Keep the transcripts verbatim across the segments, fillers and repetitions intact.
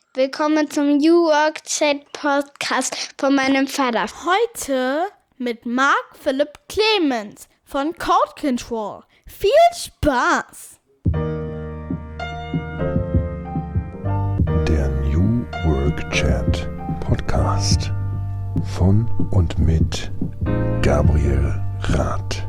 Willkommen zum New Work Chat Podcast von meinem Vater. Heute mit Mark Philipp Clemens von Code Control. Viel Spaß! Der New Work Chat Podcast von und mit Gabriel Rath.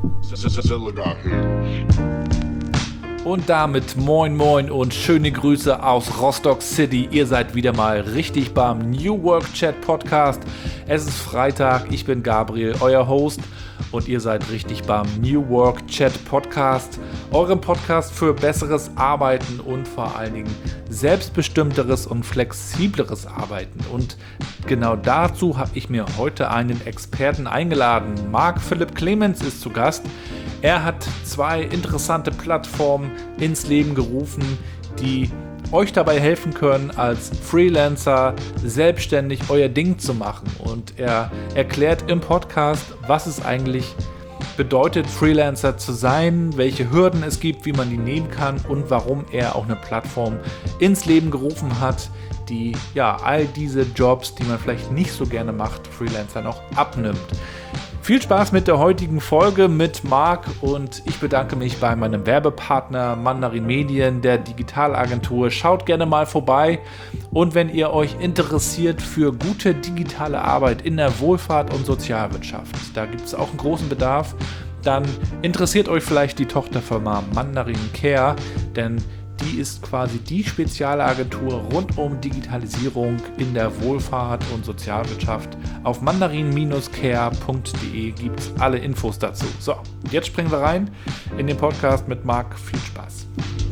Und damit moin moin und schöne Grüße aus Rostock City. Ihr seid wieder mal richtig beim New Work Chat Podcast. Es ist Freitag, ich bin Gabriel, euer Host. Und ihr seid richtig beim New Work Chat Podcast, eurem Podcast für besseres Arbeiten und vor allen Dingen selbstbestimmteres und flexibleres Arbeiten. Und genau dazu habe ich mir heute einen Experten eingeladen. Mark Philipp Clemens ist zu Gast. Er hat zwei interessante Plattformen ins Leben gerufen, die euch dabei helfen können, als Freelancer selbstständig euer Ding zu machen. Und er erklärt im Podcast, was es eigentlich bedeutet, Freelancer zu sein, welche Hürden es gibt, wie man die nehmen kann und warum er auch eine Plattform ins Leben gerufen hat, die ja all diese Jobs, die man vielleicht nicht so gerne macht, Freelancer noch abnimmt. Viel Spaß mit der heutigen Folge mit Mark und ich bedanke mich bei meinem Werbepartner Mandarin Medien, der Digitalagentur. Schaut gerne mal vorbei und wenn ihr euch interessiert für gute digitale Arbeit in der Wohlfahrt und Sozialwirtschaft, da gibt es auch einen großen Bedarf, dann interessiert euch vielleicht die Tochterfirma Mandarin Care, denn die ist quasi die Spezialagentur rund um Digitalisierung in der Wohlfahrt und Sozialwirtschaft. Auf mandarin care punkt de gibt es alle Infos dazu. So, jetzt springen wir rein in den Podcast mit Mark. Viel Spaß.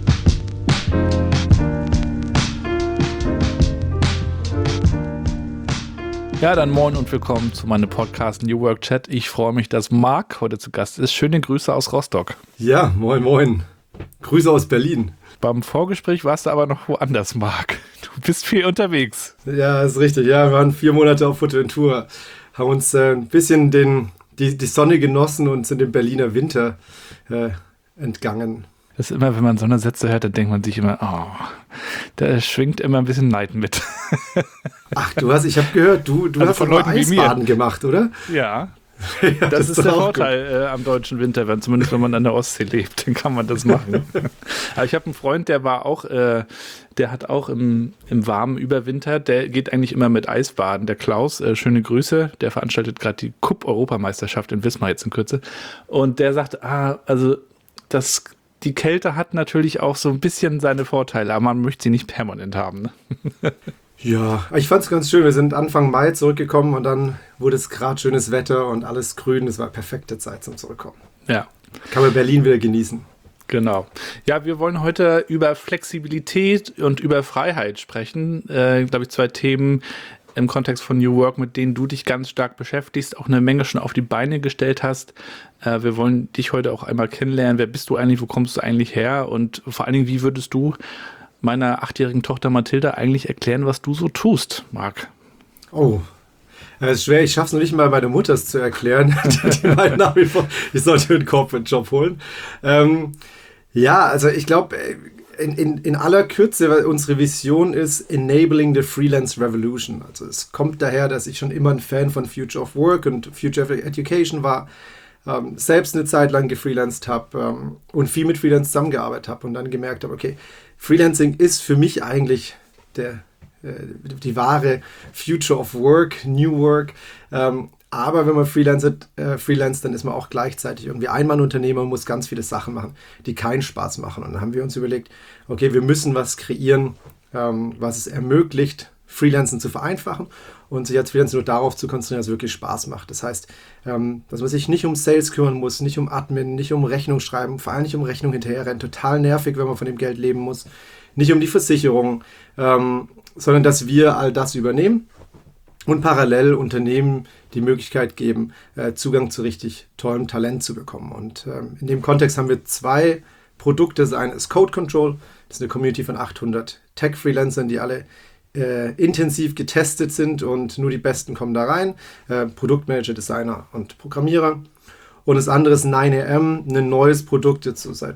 Ja, dann moin und willkommen zu meinem Podcast New Work Chat. Ich freue mich, dass Mark heute zu Gast ist. Schöne Grüße aus Rostock. Ja, moin moin. Grüße aus Berlin. Beim Vorgespräch warst du aber noch woanders, Marc. Du bist viel unterwegs. Ja, ist richtig. Ja, wir waren vier Monate auf Fuerteventura, haben uns äh, ein bisschen den, die, die Sonne genossen und sind dem Berliner Winter äh, entgangen. Das ist immer, wenn man so eine Sätze hört, dann denkt man sich immer, oh, da schwingt immer ein bisschen Neid mit. Ach, du hast, ich habe gehört, du, du also hast doch Eisbaden gemacht, oder? Ja. Ja, das, das ist der Vorteil äh, am deutschen Winter, wenn, zumindest wenn man an der Ostsee lebt, dann kann man das machen. Aber ich habe einen Freund, der war auch, äh, der hat auch im, im warmen Überwinter, der geht eigentlich immer mit Eisbaden, der Klaus, äh, schöne Grüße, der veranstaltet gerade die Cup-Europameisterschaft in Wismar jetzt in Kürze und der sagt, ah, also das, die Kälte hat natürlich auch so ein bisschen seine Vorteile, aber man möchte sie nicht permanent haben, ne? Ja, ich fand es ganz schön. Wir sind Anfang Mai zurückgekommen und dann wurde es gerade schönes Wetter und alles grün. Das war perfekte Zeit zum Zurückkommen. Ja. Kann man Berlin wieder genießen. Genau. Ja, wir wollen heute über Flexibilität und über Freiheit sprechen. Äh, glaube ich, zwei Themen im Kontext von New Work, mit denen du dich ganz stark beschäftigst, auch eine Menge schon auf die Beine gestellt hast. Äh, wir wollen dich heute auch einmal kennenlernen. Wer bist du eigentlich? Wo kommst du eigentlich her? Und vor allen Dingen, wie würdest du meiner achtjährigen Tochter Mathilda eigentlich erklären, was du so tust, Marc? Oh, das ist schwer. Ich schaffe es noch nicht mal, meine Mutter es zu erklären. Die meint nach wie vor, ich sollte einen Corporate-Job holen. Ähm, ja, also ich glaube, in, in, in aller Kürze, unsere Vision ist Enabling the Freelance Revolution. Also es kommt daher, dass ich schon immer ein Fan von Future of Work und Future of Education war. Ähm, selbst eine Zeit lang gefreelanced habe ähm, und viel mit Freelance zusammengearbeitet habe und dann gemerkt habe, okay, Freelancing ist für mich eigentlich der, äh, die wahre Future of Work, New Work. Ähm, aber wenn man freelancet, äh, freelanced, dann ist man auch gleichzeitig irgendwie Ein-Mann-Unternehmer und muss ganz viele Sachen machen, die keinen Spaß machen. Und dann haben wir uns überlegt, okay, wir müssen was kreieren, ähm, was es ermöglicht, Freelancen zu vereinfachen und sich als Freelancer nur darauf zu konzentrieren, dass es wirklich Spaß macht. Das heißt, ähm, dass man sich nicht um Sales kümmern muss, nicht um Admin, nicht um Rechnung schreiben, vor allem nicht um Rechnung hinterherrennen. Total nervig, wenn man von dem Geld leben muss. Nicht um die Versicherung, ähm, sondern dass wir all das übernehmen und parallel Unternehmen die Möglichkeit geben, äh, Zugang zu richtig tollem Talent zu bekommen. Und ähm, in dem Kontext haben wir zwei Produkte. Das eine ist Code Control. Das ist eine Community von achthundert Tech-Freelancern, die alle Äh, intensiv getestet sind und nur die Besten kommen da rein. Äh, Produktmanager, Designer und Programmierer. Und das andere ist nine a m, ein neues Produkt, jetzt so seit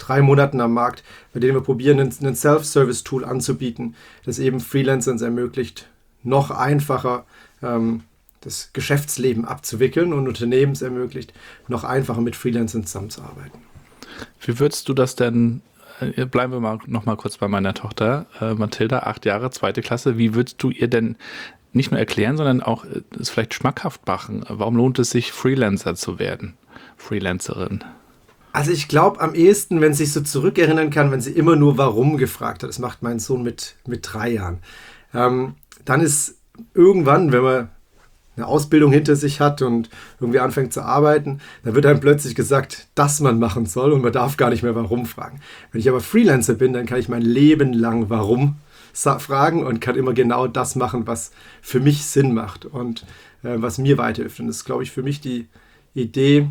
drei Monaten am Markt, bei denen wir probieren, ein Self-Service-Tool anzubieten, das eben Freelancern ermöglicht, noch einfacher ähm, das Geschäftsleben abzuwickeln und Unternehmen es ermöglicht, noch einfacher mit Freelancern zusammenzuarbeiten. Wie würdest du das denn, äh, bleiben wir mal noch mal kurz bei meiner Tochter, äh, Mathilda, acht Jahre, zweite Klasse, wie würdest du ihr denn nicht nur erklären, sondern auch äh, es vielleicht schmackhaft machen? Warum lohnt es sich, Freelancer zu werden, Freelancerin? Also ich glaube am ehesten, wenn sie sich so zurückerinnern kann, wenn sie immer nur warum gefragt hat, das macht mein Sohn mit, mit drei Jahren, ähm, dann ist irgendwann, wenn man eine Ausbildung hinter sich hat und irgendwie anfängt zu arbeiten, dann wird einem plötzlich gesagt, dass man machen soll und man darf gar nicht mehr warum fragen. Wenn ich aber Freelancer bin, dann kann ich mein Leben lang warum fragen und kann immer genau das machen, was für mich Sinn macht und äh, was mir weiterhilft. Und das ist, glaube ich, für mich die Idee,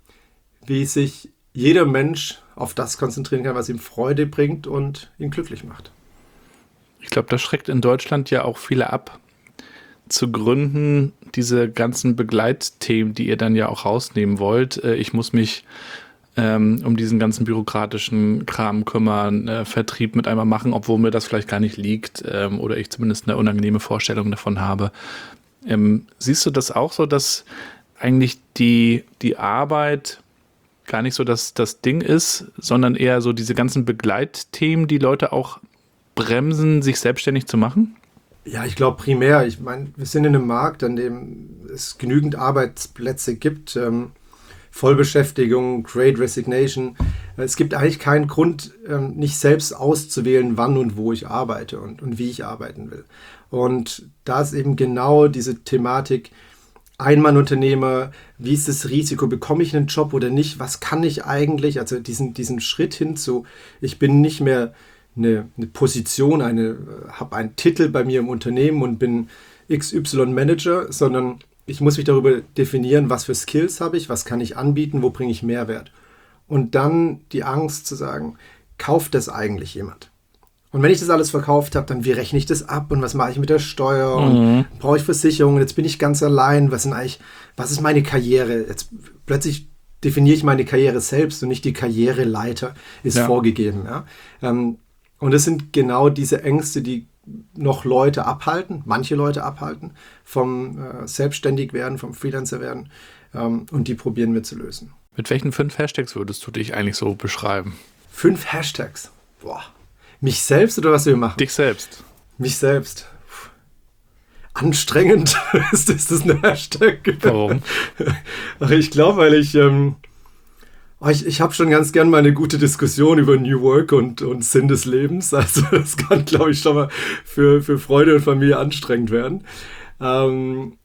wie sich jeder Mensch auf das konzentrieren kann, was ihm Freude bringt und ihn glücklich macht. Ich glaube, das schreckt in Deutschland ja auch viele ab, zu gründen, diese ganzen Begleitthemen, die ihr dann ja auch rausnehmen wollt. Ich muss mich ähm, um diesen ganzen bürokratischen Kram kümmern, äh, Vertrieb mit einmal machen, obwohl mir das vielleicht gar nicht liegt ähm, oder ich zumindest eine unangenehme Vorstellung davon habe. Ähm, siehst du das auch so, dass eigentlich die, die Arbeit gar nicht so das, das Ding ist, sondern eher so diese ganzen Begleitthemen, die Leute auch bremsen, sich selbstständig zu machen? Ja, ich glaube primär. Ich meine, wir sind in einem Markt, an dem es genügend Arbeitsplätze gibt, ähm, Vollbeschäftigung, Great Resignation. Es gibt eigentlich keinen Grund, ähm, nicht selbst auszuwählen, wann und wo ich arbeite und, und wie ich arbeiten will. Und da ist eben genau diese Thematik, Einmannunternehmer, wie ist das Risiko, bekomme ich einen Job oder nicht, was kann ich eigentlich, also diesen, diesen Schritt hin zu, ich bin nicht mehr Eine, eine Position, eine, habe einen Titel bei mir im Unternehmen und bin X Y Manager, sondern ich muss mich darüber definieren, was für Skills habe ich, was kann ich anbieten, wo bringe ich Mehrwert. Und dann die Angst zu sagen, kauft das eigentlich jemand? Und wenn ich das alles verkauft habe, dann wie rechne ich das ab und was mache ich mit der Steuer und Mhm. brauche ich Versicherungen, jetzt bin ich ganz allein, was sind eigentlich, was ist meine Karriere? Jetzt plötzlich definiere ich meine Karriere selbst und nicht die Karriereleiter ist Ja. vorgegeben. Ja? Ähm, Und das sind genau diese Ängste, die noch Leute abhalten, manche Leute abhalten, vom äh, Selbstständigwerden, vom Freelancer werden. Ähm, und die probieren wir zu lösen. Mit welchen fünf Hashtags würdest du dich eigentlich so beschreiben? Fünf Hashtags. Boah. Mich selbst oder was wir machen? Dich selbst. Mich selbst. Puh. Anstrengend. ist, das, ist das ein Hashtag? Warum? Ach, ich glaube, weil ich... Ähm, Ich, ich habe schon ganz gern mal eine gute Diskussion über New Work und, und Sinn des Lebens. Also das kann, glaube ich, schon mal für, für Freunde und Familie anstrengend werden. Ähm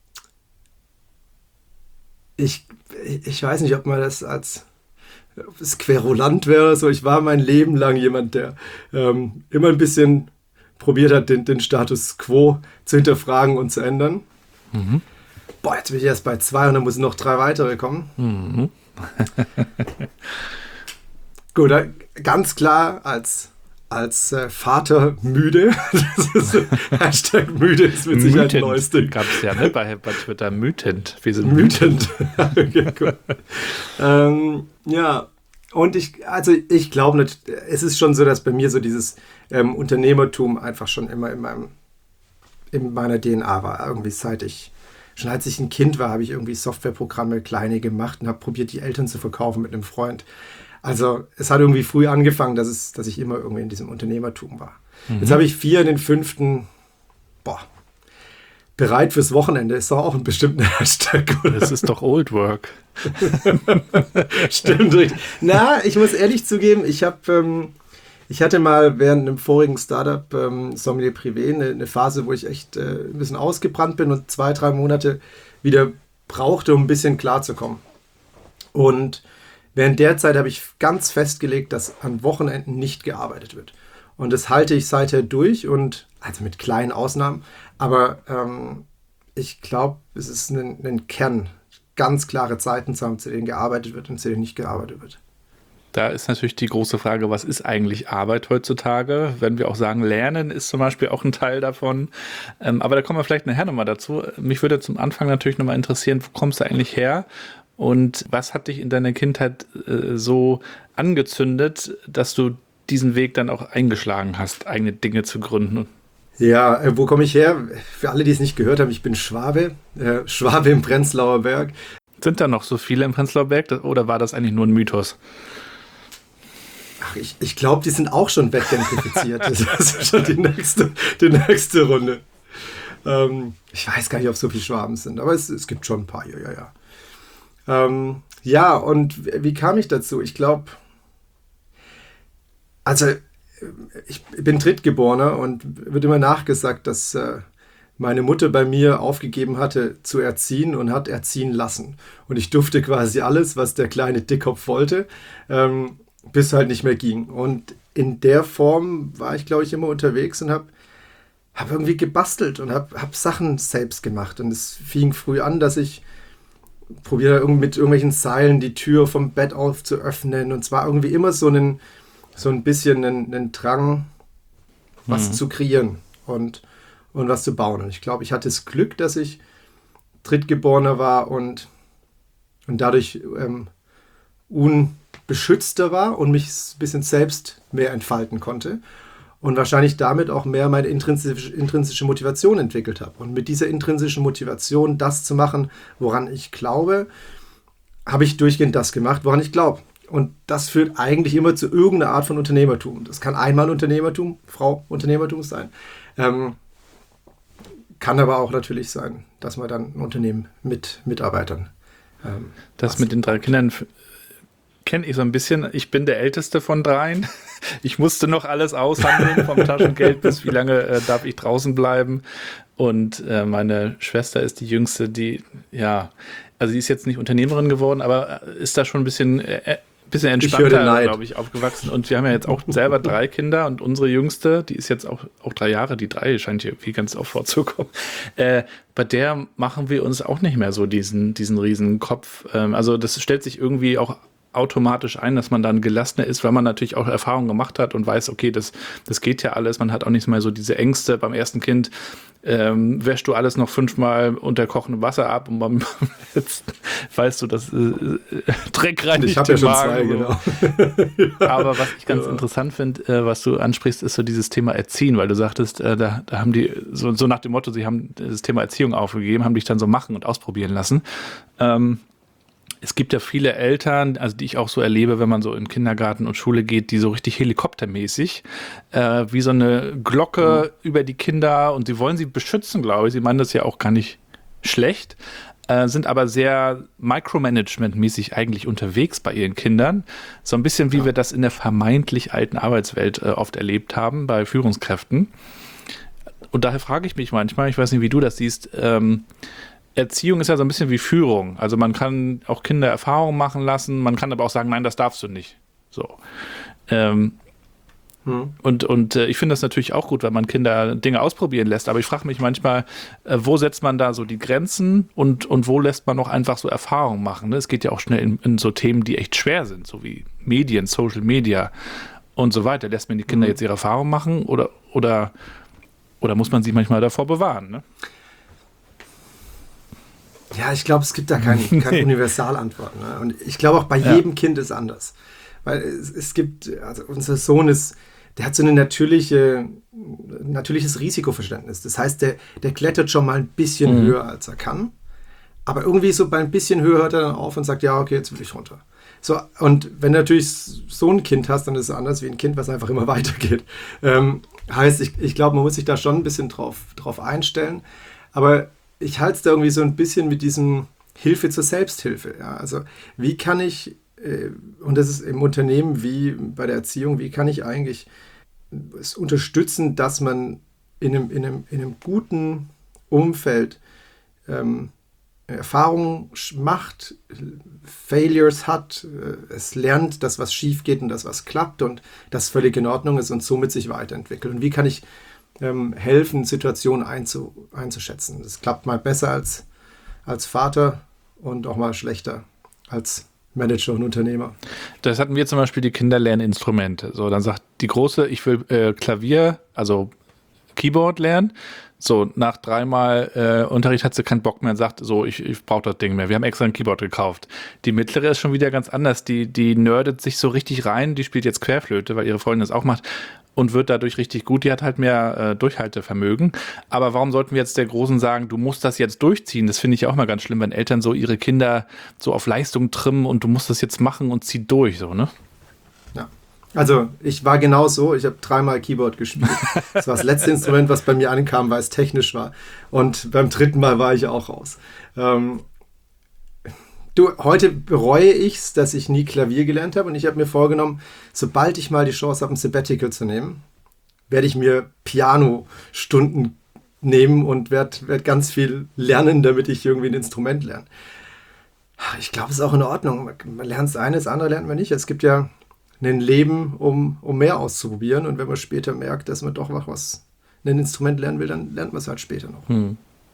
ich, ich weiß nicht, ob man das als als querulant wäre oder so. Ich war mein Leben lang jemand, der ähm, immer ein bisschen probiert hat, den, den Status quo zu hinterfragen und zu ändern. Mhm. Boah, jetzt bin ich erst bei zwei und dann müssen noch drei weitere kommen. Mhm. Gut, ganz klar als, als äh, Vater müde. Das ist, Hashtag müde ist mit Sicherheit ein neues Ding. Gab es ja, ne? Bei, bei Twitter mütend. Wir sind Mütend. Okay, cool. ähm, ja, und ich, also ich glaube nicht, es ist schon so, dass bei mir so dieses ähm, Unternehmertum einfach schon immer in meinem, in meiner D N A war. Irgendwie seit ich Schon als ich ein Kind war, habe ich irgendwie Softwareprogramme kleine gemacht und habe probiert, die Eltern zu verkaufen mit einem Freund. Also es hat irgendwie früh angefangen, dass, es, dass ich immer irgendwie in diesem Unternehmertum war. Mhm. Jetzt habe ich vier in den fünften, boah, bereit fürs Wochenende. Ist doch auch ein bestimmter Hashtag, oder? Das ist doch Old Work. Stimmt, richtig. Na, ich muss ehrlich zugeben, ich habe... Ähm, Ich hatte mal während einem vorigen Startup ähm, Sommelier Privé eine, eine Phase, wo ich echt äh, ein bisschen ausgebrannt bin und zwei, drei Monate wieder brauchte, um ein bisschen klarzukommen. Und während der Zeit habe ich ganz festgelegt, dass an Wochenenden nicht gearbeitet wird. Und das halte ich seither durch und also mit kleinen Ausnahmen. Aber ähm, ich glaube, es ist ein, ein Kern, ganz klare Zeiten zu haben, zu denen gearbeitet wird und zu denen nicht gearbeitet wird. Da ist natürlich die große Frage, was ist eigentlich Arbeit heutzutage? Wenn wir auch sagen, Lernen ist zum Beispiel auch ein Teil davon. Ähm, aber da kommen wir vielleicht nachher nochmal dazu. Mich würde zum Anfang natürlich nochmal interessieren, wo kommst du eigentlich her? Und was hat dich in deiner Kindheit äh, so angezündet, dass du diesen Weg dann auch eingeschlagen hast, eigene Dinge zu gründen? Ja, äh, wo komme ich her? Für alle, die es nicht gehört haben, ich bin Schwabe, äh, Schwabe im Prenzlauer Berg. Sind da noch so viele im Prenzlauer Berg oder war das eigentlich nur ein Mythos? Ach, ich, ich glaube, die sind auch schon weggentrifiziert. Das ist schon die nächste, die nächste Runde. Ähm, ich weiß gar nicht, ob so viele Schwaben sind, aber es, es gibt schon ein paar, ja, ja, ja. Ähm, ja, und wie kam ich dazu? Ich glaube, also ich bin Drittgeborener und wird immer nachgesagt, dass äh, meine Mutter bei mir aufgegeben hatte zu erziehen und hat erziehen lassen. Und ich durfte quasi alles, was der kleine Dickkopf wollte, ähm, bis halt nicht mehr ging. Und in der Form war ich, glaube ich, immer unterwegs und habe hab irgendwie gebastelt und habe hab Sachen selbst gemacht. Und es fing früh an, dass ich probiere mit irgendwelchen Seilen die Tür vom Bett auf zu öffnen. Und zwar irgendwie immer so einen, so ein bisschen einen, einen Drang, was mhm. zu kreieren und, und was zu bauen. Und ich glaube, ich hatte das Glück, dass ich Drittgeborener war und, und dadurch ähm, unbeschützter war und mich ein bisschen selbst mehr entfalten konnte. Und wahrscheinlich damit auch mehr meine intrinsische, intrinsische Motivation entwickelt habe. Und mit dieser intrinsischen Motivation, das zu machen, woran ich glaube, habe ich durchgehend das gemacht, woran ich glaube. Und das führt eigentlich immer zu irgendeiner Art von Unternehmertum. Das kann einmal Unternehmertum, Frau Unternehmertum sein. Ähm, kann aber auch natürlich sein, dass man dann ein Unternehmen mit Mitarbeitern ähm, Das mit den drei Kindern kenne ich so ein bisschen. Ich bin der Älteste von dreien. Ich musste noch alles aushandeln, vom Taschengeld bis wie lange äh, darf ich draußen bleiben. Und äh, meine Schwester ist die Jüngste, die, ja, also sie ist jetzt nicht Unternehmerin geworden, aber ist da schon ein bisschen, äh, bisschen entspannter, glaube ich, aufgewachsen. Und wir haben ja jetzt auch selber drei Kinder und unsere Jüngste, die ist jetzt auch, auch drei Jahre, die drei scheint hier irgendwie ganz oft vorzukommen. Äh, bei der machen wir uns auch nicht mehr so diesen, diesen riesen Kopf. Ähm, also das stellt sich irgendwie auch automatisch ein, dass man dann gelassener ist, weil man natürlich auch Erfahrungen gemacht hat und weiß, okay, das, das geht ja alles. Man hat auch nicht mehr so diese Ängste. Beim ersten Kind ähm, wäschst du alles noch fünfmal unter kochendem Wasser ab und beim letzten weißt du, das äh, Dreck reinigt ich hab ja den schon Magen. Zwei, genau. Aber was ich ganz ja. interessant finde, äh, was du ansprichst, ist so dieses Thema Erziehen, weil du sagtest, äh, da, da haben die so, so nach dem Motto, sie haben das Thema Erziehung aufgegeben, haben dich dann so machen und ausprobieren lassen. Ähm, Es gibt ja viele Eltern, also die ich auch so erlebe, wenn man so in Kindergarten und Schule geht, die so richtig helikoptermäßig, äh, wie so eine Glocke mhm. über die Kinder, und sie wollen sie beschützen, glaube ich. Sie meinen das ja auch gar nicht schlecht, äh, sind aber sehr micromanagement-mäßig eigentlich unterwegs bei ihren Kindern. So ein bisschen wie ja. wir das in der vermeintlich alten Arbeitswelt äh, oft erlebt haben bei Führungskräften. Und daher frage ich mich manchmal, ich weiß nicht, wie du das siehst, ähm, Erziehung ist ja so ein bisschen wie Führung. Also man kann auch Kinder Erfahrungen machen lassen, man kann aber auch sagen, nein, das darfst du nicht. So. Ähm, hm. Und, und äh, ich finde das natürlich auch gut, wenn man Kinder Dinge ausprobieren lässt. Aber ich frage mich manchmal, äh, wo setzt man da so die Grenzen und, und wo lässt man noch einfach so Erfahrungen machen? Ne? Es geht ja auch schnell in, in so Themen, die echt schwer sind, so wie Medien, Social Media und so weiter. Lässt man die Kinder hm. jetzt ihre Erfahrungen machen oder, oder, oder muss man sie manchmal davor bewahren? Ne? Ja, ich glaube, es gibt da keine kein Universalantwort. Ne? Und ich glaube auch bei ja. jedem Kind ist anders. Weil es, es gibt, also unser Sohn ist, der hat so eine natürliche, natürliches Risikoverständnis. Das heißt, der, der klettert schon mal ein bisschen mhm. höher, als er kann. Aber irgendwie so bei ein bisschen höher hört er dann auf und sagt, ja, okay, jetzt will ich runter. So, und wenn du natürlich so ein Kind hast, dann ist es anders wie ein Kind, was einfach immer weitergeht. Ähm, heißt, ich, ich glaube, man muss sich da schon ein bisschen drauf, drauf einstellen. Aber ich halte es da irgendwie so ein bisschen mit diesem Hilfe zur Selbsthilfe. Ja? Also wie kann ich, äh, und das ist im Unternehmen wie bei der Erziehung, wie kann ich eigentlich es unterstützen, dass man in einem, in einem, in einem guten Umfeld ähm, Erfahrungen macht, Failures hat, äh, es lernt, dass was schief geht und dass was klappt und das völlig in Ordnung ist und somit sich weiterentwickelt. Und wie kann ich Ähm, helfen, Situationen einzu, einzuschätzen. Das klappt mal besser als, als Vater und auch mal schlechter als Manager und Unternehmer. Das hatten wir zum Beispiel die Kinderlerninstrumente. So, dann sagt die Große, ich will äh, Klavier, also Keyboard lernen. So, nach dreimal äh, Unterricht hat sie keinen Bock mehr und sagt, so, ich, ich brauche das Ding mehr. Wir haben extra ein Keyboard gekauft. Die mittlere ist schon wieder ganz anders. Die, die nerdet sich so richtig rein. Die spielt jetzt Querflöte, weil ihre Freundin das auch macht und wird dadurch richtig gut. Die hat halt mehr äh, Durchhaltevermögen. Aber warum sollten wir jetzt der Großen sagen, du musst das jetzt durchziehen? Das finde ich auch mal ganz schlimm, wenn Eltern so ihre Kinder so auf Leistung trimmen und du musst das jetzt machen und zieh durch, so, ne? Ja. Also ich war genau so, ich habe dreimal Keyboard gespielt. Das war das letzte Instrument, was bei mir ankam, weil es technisch war. Und beim dritten Mal war ich auch raus. Ähm, du, heute bereue ich es, dass ich nie Klavier gelernt habe. Und ich habe mir vorgenommen, sobald ich mal die Chance habe, ein Sabbatical zu nehmen, werde ich mir Piano-Stunden nehmen und werde werd ganz viel lernen, damit ich irgendwie ein Instrument lerne. Ich glaube, es ist auch in Ordnung. Man lernt das eine, das andere lernt man nicht. Es gibt ja ein Leben, um, um mehr auszuprobieren. Und wenn man später merkt, dass man doch was, ein Instrument lernen will, dann lernt man es halt später noch. Hm.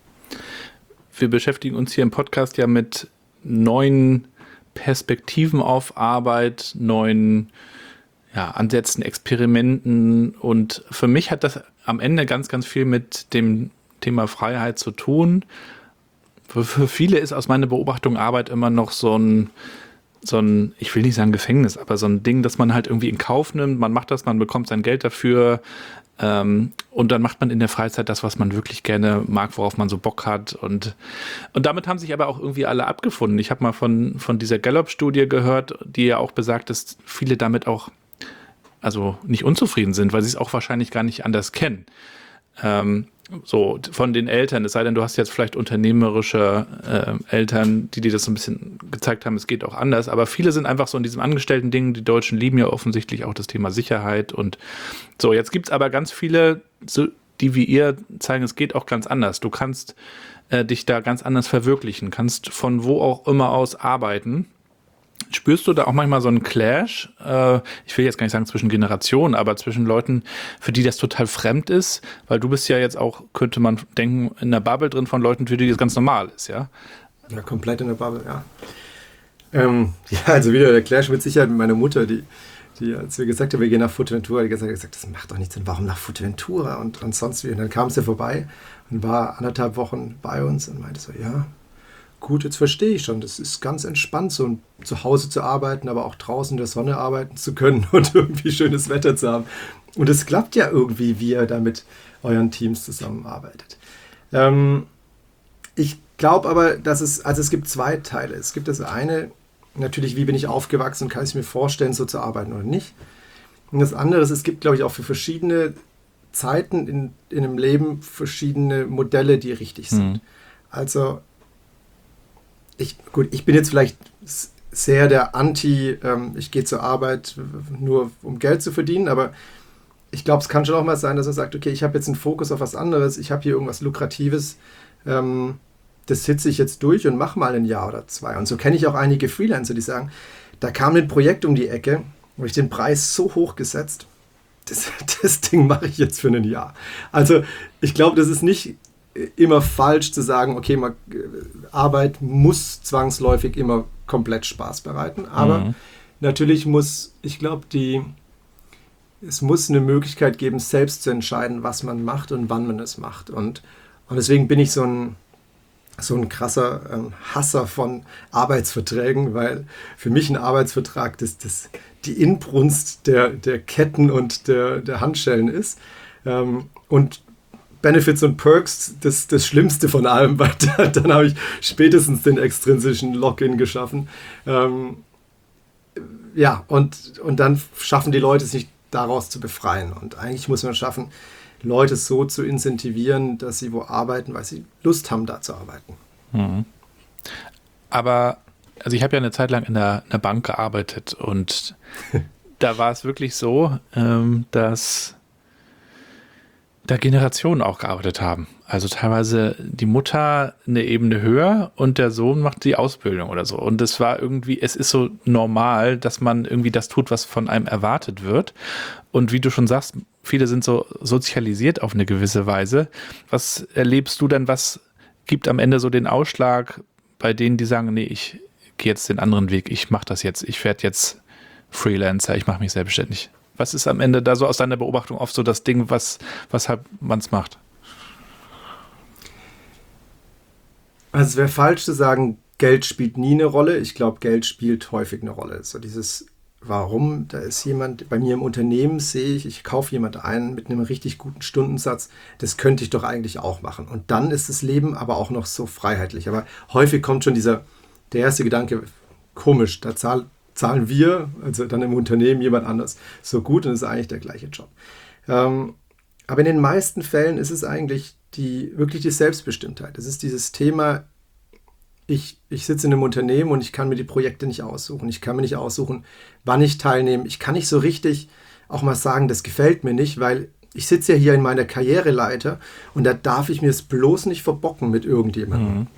Wir beschäftigen uns hier im Podcast ja mit neuen Perspektiven auf Arbeit, neuen ja, Ansätzen, Experimenten. Und für mich hat das am Ende ganz, ganz viel mit dem Thema Freiheit zu tun. Für, für viele ist aus meiner Beobachtung Arbeit immer noch so ein so ein, ich will nicht sagen Gefängnis, aber so ein Ding, das man halt irgendwie in Kauf nimmt. Man macht das, man bekommt sein Geld dafür ähm, und dann macht man in der Freizeit das, was man wirklich gerne mag, worauf man so Bock hat. Und, und damit haben sich aber auch irgendwie alle abgefunden. Ich habe mal von, von dieser Gallup-Studie gehört, die ja auch besagt, dass viele damit auch also nicht unzufrieden sind, weil sie es auch wahrscheinlich gar nicht anders kennen. Ähm, so von den Eltern, es sei denn, du hast jetzt vielleicht unternehmerische äh, Eltern, die dir das so ein bisschen gezeigt haben, es geht auch anders, aber viele sind einfach so in diesem Angestellten-Ding, die Deutschen lieben ja offensichtlich auch das Thema Sicherheit und so, jetzt gibt es aber ganz viele, so, die wie ihr zeigen, es geht auch ganz anders, du kannst äh, dich da ganz anders verwirklichen, kannst von wo auch immer aus arbeiten. Spürst du da auch manchmal so einen Clash? Äh, ich will jetzt gar nicht sagen zwischen Generationen, aber zwischen Leuten, für die das total fremd ist, weil du bist ja jetzt auch, könnte man denken, in der Bubble drin von Leuten, für die das ganz normal ist, ja? Ja, komplett in der Bubble, ja. Ähm, ja, also wieder der Clash mit Sicherheit mit meiner Mutter, die, die als wir gesagt haben, wir gehen nach Fuerteventura, die hat gesagt, das macht doch nichts Sinn, warum nach Fuerteventura und, und sonst wie. Und dann kam sie vorbei und war anderthalb Wochen bei uns und meinte so, ja, gut, jetzt verstehe ich schon. Das ist ganz entspannt, so zu Hause zu arbeiten, aber auch draußen in der Sonne arbeiten zu können und irgendwie schönes Wetter zu haben. Und es klappt ja irgendwie, wie ihr da mit euren Teams zusammenarbeitet. Ähm, ich glaube aber, dass es, also es gibt zwei Teile. Es gibt das eine, natürlich, wie bin ich aufgewachsen, kann ich mir vorstellen, so zu arbeiten oder nicht. Und das andere ist, es gibt, glaube ich, auch für verschiedene Zeiten in, in einem Leben verschiedene Modelle, die richtig sind. Mhm. Also Ich, gut, ich bin jetzt vielleicht sehr der Anti, ähm, ich gehe zur Arbeit nur um Geld zu verdienen, aber ich glaube, es kann schon auch mal sein, dass man sagt, okay, ich habe jetzt einen Fokus auf was anderes, ich habe hier irgendwas Lukratives, ähm, das hitze ich jetzt durch und mache mal ein Jahr oder zwei. Und so kenne ich auch einige Freelancer, die sagen, da kam ein Projekt um die Ecke, wo ich den Preis so hoch gesetzt, das, das Ding mache ich jetzt für ein Jahr. Also ich glaube, das ist nicht immer falsch zu sagen, okay, man, Arbeit muss zwangsläufig immer komplett Spaß bereiten, aber mhm. natürlich muss, ich glaube, die es muss eine Möglichkeit geben, selbst zu entscheiden, was man macht und wann man es macht. Und, und deswegen bin ich so ein, so ein krasser ähm, Hasser von Arbeitsverträgen, weil für mich ein Arbeitsvertrag das, das die Inbrunst der, der Ketten und der, der Handschellen ist. Ähm, und Benefits und Perks, das, das Schlimmste von allem, weil da, dann habe ich spätestens den extrinsischen Login geschaffen. Ähm, ja, und, und dann schaffen die Leute es nicht, daraus zu befreien. Und eigentlich muss man schaffen, Leute so zu incentivieren, dass sie wo arbeiten, weil sie Lust haben, da zu arbeiten. Mhm. Aber, also ich habe ja eine Zeit lang in der, in der Bank gearbeitet und da war es wirklich so, ähm, dass da Generationen auch gearbeitet haben. Also teilweise die Mutter eine Ebene höher und der Sohn macht die Ausbildung oder so. Und es war irgendwie, es ist so normal, dass man irgendwie das tut, was von einem erwartet wird. Und wie du schon sagst, viele sind so sozialisiert auf eine gewisse Weise. Was erlebst du denn, was gibt am Ende so den Ausschlag bei denen, die sagen, nee, ich gehe jetzt den anderen Weg, ich mache das jetzt, ich werde jetzt Freelancer, ich mache mich selbstständig? Was ist am Ende da so aus deiner Beobachtung oft so das Ding, was, weshalb man es macht? Also es wäre falsch zu sagen, Geld spielt nie eine Rolle. Ich glaube, Geld spielt häufig eine Rolle. So dieses Warum, da ist jemand, bei mir im Unternehmen sehe ich, ich kaufe jemand ein mit einem richtig guten Stundensatz, das könnte ich doch eigentlich auch machen. Und dann ist das Leben aber auch noch so freiheitlich. Aber häufig kommt schon dieser, der erste Gedanke, komisch, da zahl, zahlen wir, also dann im Unternehmen jemand anders, so gut und es ist eigentlich der gleiche Job. Ähm, aber in den meisten Fällen ist es eigentlich die, wirklich die Selbstbestimmtheit. Es ist dieses Thema, Ich, ich sitze in einem Unternehmen und ich kann mir die Projekte nicht aussuchen. Ich kann mir nicht aussuchen, wann ich teilnehme. Ich kann nicht so richtig auch mal sagen, das gefällt mir nicht, weil ich sitze ja hier in meiner Karriereleiter und da darf ich mir es bloß nicht verbocken mit irgendjemandem. Mhm.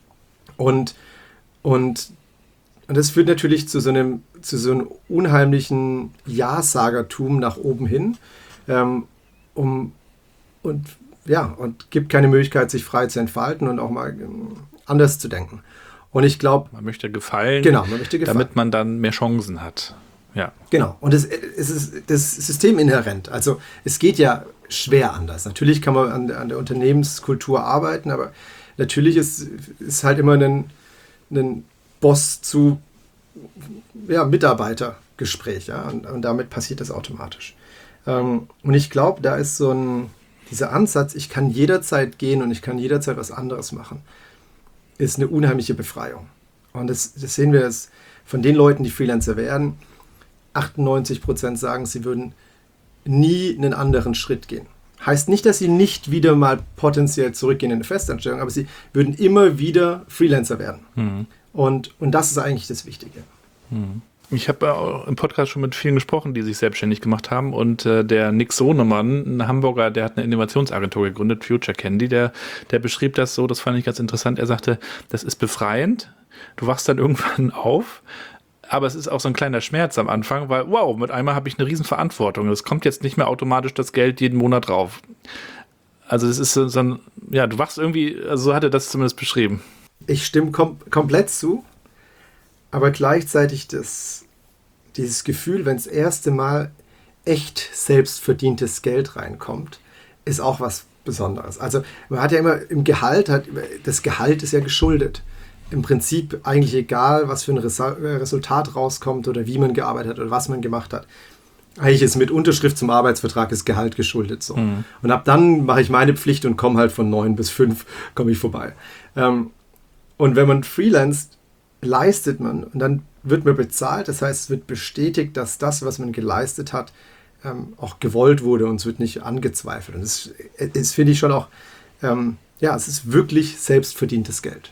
Und, und, und das führt natürlich zu so einem, zu so einem unheimlichen Ja-Sagertum nach oben hin. Ähm, um, und ja, und gibt keine Möglichkeit, sich frei zu entfalten und auch mal anders zu denken. Und ich glaube... Man möchte gefallen, genau, man möchte gefallen, damit man dann mehr Chancen hat. Ja. Genau. Und es, es ist das System inhärent. Also es geht ja schwer anders. Natürlich kann man an, an der Unternehmenskultur arbeiten, aber natürlich ist, ist halt immer ein, ein Boss zu ja, Mitarbeitergespräch. Ja? Und, und damit passiert das automatisch. Ähm, und ich glaube, da ist so ein dieser Ansatz, ich kann jederzeit gehen und ich kann jederzeit was anderes machen, ist eine unheimliche Befreiung. Und das, das sehen wir jetzt von den Leuten, die Freelancer werden. achtundneunzig Prozent sagen, sie würden nie einen anderen Schritt gehen. Heißt nicht, dass sie nicht wieder mal potenziell zurückgehen in eine Festanstellung, aber sie würden immer wieder Freelancer werden. Mhm. Und, und das ist eigentlich das Wichtige. Mhm. Ich habe auch im Podcast schon mit vielen gesprochen, die sich selbstständig gemacht haben. Und äh, der Nick Sohnemann, ein Hamburger, der hat eine Innovationsagentur gegründet, Future Candy, der, der beschrieb das so, das fand ich ganz interessant. Er sagte, das ist befreiend. Du wachst dann irgendwann auf, aber es ist auch so ein kleiner Schmerz am Anfang, weil wow, mit einmal habe ich eine riesen Verantwortung. Es kommt jetzt nicht mehr automatisch das Geld jeden Monat drauf. Also das ist so, so ein, ja, du wachst irgendwie, also so hat er das zumindest beschrieben. Ich stimme kom- komplett zu. Aber gleichzeitig das, dieses Gefühl, wenn das erste Mal echt selbstverdientes Geld reinkommt, ist auch was Besonderes. Also man hat ja immer im Gehalt, hat, das Gehalt ist ja geschuldet. Im Prinzip eigentlich egal, was für ein Resultat rauskommt oder wie man gearbeitet hat oder was man gemacht hat. Eigentlich ist mit Unterschrift zum Arbeitsvertrag das Gehalt geschuldet. So. Mhm. Und ab dann mache ich meine Pflicht und komme halt von neun bis fünf, komme ich vorbei. Ähm, und wenn man freelanced, leistet man und dann wird man bezahlt. Das heißt, es wird bestätigt, dass das, was man geleistet hat, ähm, auch gewollt wurde und es wird nicht angezweifelt. Und das ist, finde ich schon auch, ähm, ja, es ist wirklich selbstverdientes Geld.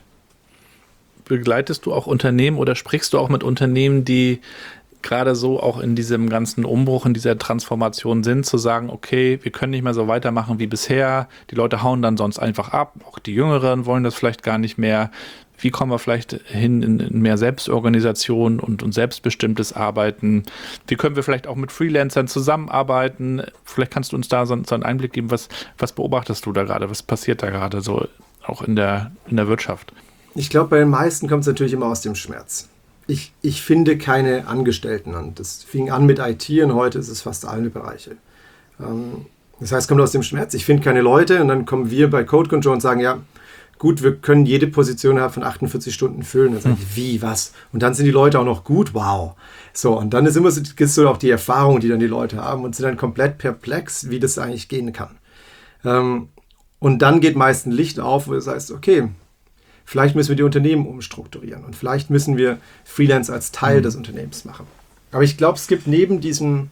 Begleitest du auch Unternehmen oder sprichst du auch mit Unternehmen, die gerade so auch in diesem ganzen Umbruch, in dieser Transformation sind, zu sagen, okay, wir können nicht mehr so weitermachen wie bisher, die Leute hauen dann sonst einfach ab, auch die Jüngeren wollen das vielleicht gar nicht mehr. Wie kommen wir vielleicht hin in mehr Selbstorganisation und, und selbstbestimmtes Arbeiten? Wie können wir vielleicht auch mit Freelancern zusammenarbeiten? Vielleicht kannst du uns da so, so einen Einblick geben, was, was beobachtest du da gerade? Was passiert da gerade so auch in der, in der Wirtschaft? Ich glaube, bei den meisten kommt es natürlich immer aus dem Schmerz. Ich, ich finde keine Angestellten und das fing an mit I T und heute ist es fast alle Bereiche. Ähm, das heißt, es kommt aus dem Schmerz. Ich finde keine Leute und dann kommen wir bei Code Control und sagen, ja, gut, wir können jede Position innerhalb von achtundvierzig Stunden füllen. Dann sage ich, wie, was? Und dann sind die Leute auch noch gut, wow. So, und dann ist immer so, gibt's so auch die Erfahrung, die dann die Leute haben und sind dann komplett perplex, wie das eigentlich gehen kann. Ähm, und dann geht meist ein Licht auf, wo es heißt, okay, vielleicht müssen wir die Unternehmen umstrukturieren und vielleicht müssen wir Freelance als Teil mhm. des Unternehmens machen. Aber ich glaube, es gibt neben diesem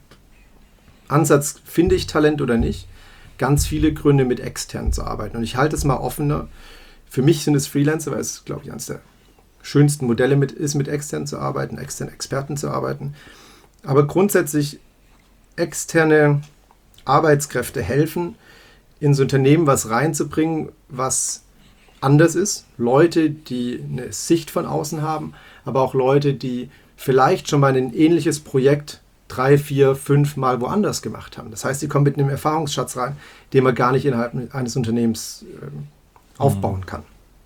Ansatz, finde ich Talent oder nicht, ganz viele Gründe, mit extern zu arbeiten. Und ich halte es mal offener. Für mich sind es Freelancer, weil es, glaube ich, eines der schönsten Modelle mit, ist, mit extern zu arbeiten, externen Experten zu arbeiten. Aber grundsätzlich externe Arbeitskräfte helfen, ins Unternehmen was reinzubringen, was anders ist. Leute, die eine Sicht von außen haben, aber auch Leute, die vielleicht schon mal ein ähnliches Projekt drei, vier, fünf Mal woanders gemacht haben. Das heißt, sie kommen mit einem Erfahrungsschatz rein, den man gar nicht innerhalb eines Unternehmens äh, aufbauen kann.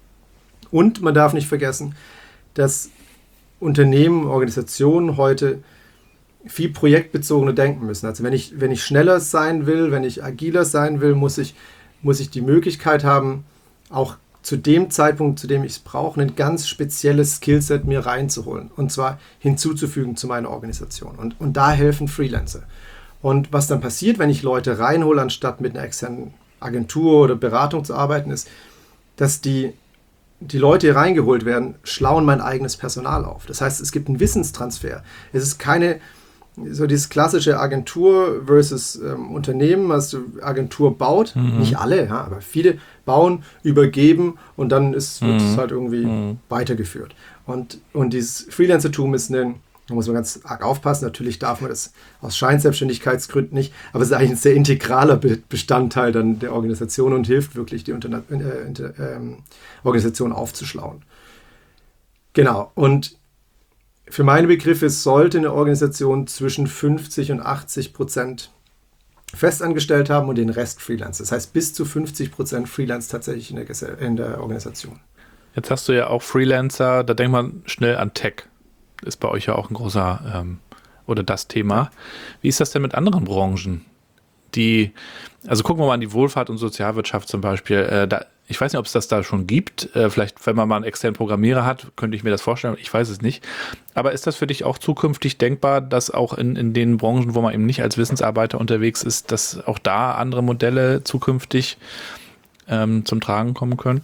Und man darf nicht vergessen, dass Unternehmen, Organisationen heute viel projektbezogener denken müssen. Also wenn ich, wenn ich schneller sein will, wenn ich agiler sein will, muss ich, muss ich die Möglichkeit haben, auch zu dem Zeitpunkt, zu dem ich es brauche, ein ganz spezielles Skillset mir reinzuholen und zwar hinzuzufügen zu meiner Organisation. Und, und da helfen Freelancer. Und was dann passiert, wenn ich Leute reinhole, anstatt mit einer externen Agentur oder Beratung zu arbeiten, ist, dass die, die Leute, die reingeholt werden, schlauen mein eigenes Personal auf. Das heißt, es gibt einen Wissenstransfer. Es ist keine, so dieses klassische Agentur versus ähm, Unternehmen, also Agentur baut, mhm. nicht alle, ja, aber viele bauen, übergeben und dann ist, wird mhm. es halt irgendwie mhm. weitergeführt. Und, und dieses Freelancertum ist ein, da muss man ganz arg aufpassen, natürlich darf man das aus Scheinselbstständigkeitsgründen nicht, aber es ist eigentlich ein sehr integraler Be- Bestandteil dann der Organisation und hilft wirklich, die Interna- äh, inter, ähm, Organisation aufzuschlauen. Genau, und für meine Begriffe sollte eine Organisation zwischen fünfzig und achtzig Prozent festangestellt haben und den Rest Freelance. Das heißt, bis zu fünfzig Prozent Freelance tatsächlich in der, Gesell- in der Organisation. Jetzt hast du ja auch Freelancer, da denkt man schnell an Tech. Ist bei euch ja auch ein großer, ähm, oder das Thema. Wie ist das denn mit anderen Branchen? Die, also gucken wir mal an die Wohlfahrt und Sozialwirtschaft zum Beispiel. Äh, da, ich weiß nicht, ob es das da schon gibt. Äh, vielleicht, wenn man mal einen externen Programmierer hat, könnte ich mir das vorstellen. Ich weiß es nicht. Aber ist das für dich auch zukünftig denkbar, dass auch in, in den Branchen, wo man eben nicht als Wissensarbeiter unterwegs ist, dass auch da andere Modelle zukünftig ähm, zum Tragen kommen können?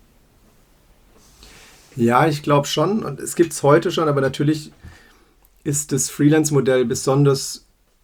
Ja, ich glaube schon. Und es gibt es heute schon, aber natürlich ist das Freelance-Modell besonders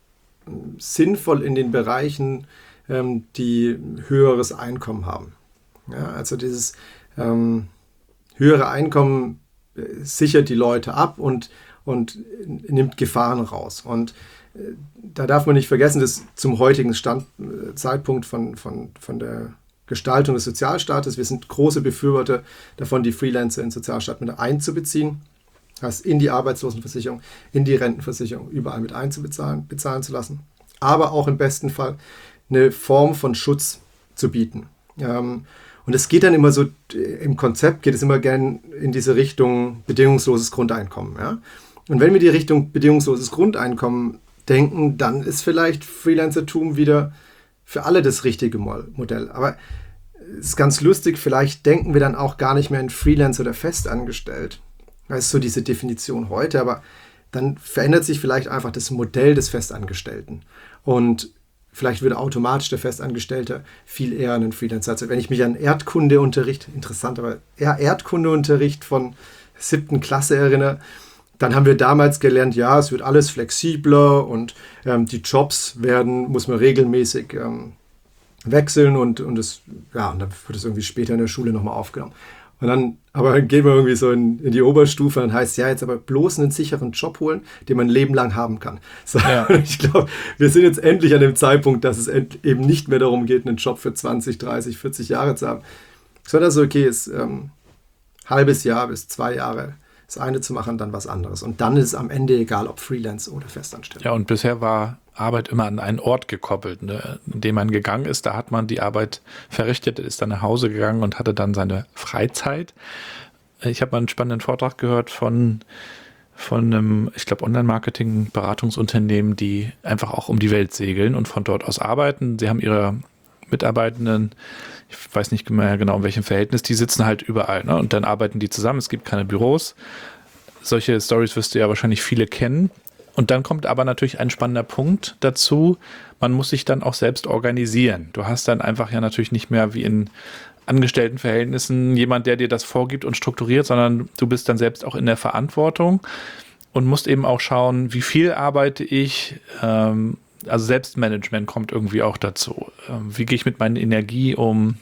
sinnvoll in den Bereichen, ähm, die höheres Einkommen haben. Ja, also dieses ähm, höhere Einkommen äh, sichert die Leute ab und, und nimmt Gefahren raus. Und äh, da darf man nicht vergessen, dass zum heutigen Stand, äh, Zeitpunkt von, von, von der Gestaltung des Sozialstaates, wir sind große Befürworter davon, die Freelancer in den Sozialstaat mit einzubeziehen. Das heißt, in die Arbeitslosenversicherung, in die Rentenversicherung, überall mit einzubezahlen, bezahlen zu lassen. Aber auch im besten Fall eine Form von Schutz zu bieten. Ähm, und es geht dann immer so, im Konzept geht es immer gern in diese Richtung bedingungsloses Grundeinkommen. Ja? Und wenn wir die Richtung bedingungsloses Grundeinkommen denken, dann ist vielleicht Freelancertum wieder für alle das richtige Modell. Aber es ist ganz lustig, vielleicht denken wir dann auch gar nicht mehr in Freelancer oder festangestellt. Das ist so diese Definition heute, aber dann verändert sich vielleicht einfach das Modell des Festangestellten. Und vielleicht würde automatisch der Festangestellte viel eher einen Freelancer. Also wenn ich mich an Erdkundeunterricht, interessant, aber eher Erdkundeunterricht von siebten Klasse erinnere, dann haben wir damals gelernt, ja, es wird alles flexibler und ähm, die Jobs werden, muss man regelmäßig ähm, wechseln und, und, es, ja, und dann wird es irgendwie später in der Schule nochmal aufgenommen. Und dann, aber dann gehen wir irgendwie so in, in die Oberstufe und heißt, ja, jetzt aber bloß einen sicheren Job holen, den man ein Leben lang haben kann. So, ja. Ich glaube, wir sind jetzt endlich an dem Zeitpunkt, dass es end, eben nicht mehr darum geht, einen Job für zwanzig, dreißig, vierzig Jahre zu haben, sondern so, okay, ist ähm, halbes Jahr bis zwei Jahre das eine zu machen, dann was anderes. Und dann ist es am Ende egal, ob Freelance oder Festanstellung. Ja, und bisher war Arbeit immer an einen Ort gekoppelt, ne? In dem man gegangen ist. Da hat man die Arbeit verrichtet, ist dann nach Hause gegangen und hatte dann seine Freizeit. Ich habe mal einen spannenden Vortrag gehört von, von einem, ich glaube, Online-Marketing-Beratungsunternehmen, die einfach auch um die Welt segeln und von dort aus arbeiten. Sie haben ihre Mitarbeitenden, ich weiß nicht mehr genau, in welchem Verhältnis, die sitzen halt überall, ne? Und dann arbeiten die zusammen, es gibt keine Büros. Solche Stories wirst du ja wahrscheinlich viele kennen. Und dann kommt aber natürlich ein spannender Punkt dazu, man muss sich dann auch selbst organisieren. Du hast dann einfach ja natürlich nicht mehr wie in Angestelltenverhältnissen jemand, der dir das vorgibt und strukturiert, sondern du bist dann selbst auch in der Verantwortung und musst eben auch schauen, wie viel arbeite ich, ähm, also Selbstmanagement kommt irgendwie auch dazu. Ähm, wie gehe ich mit meiner Energie um?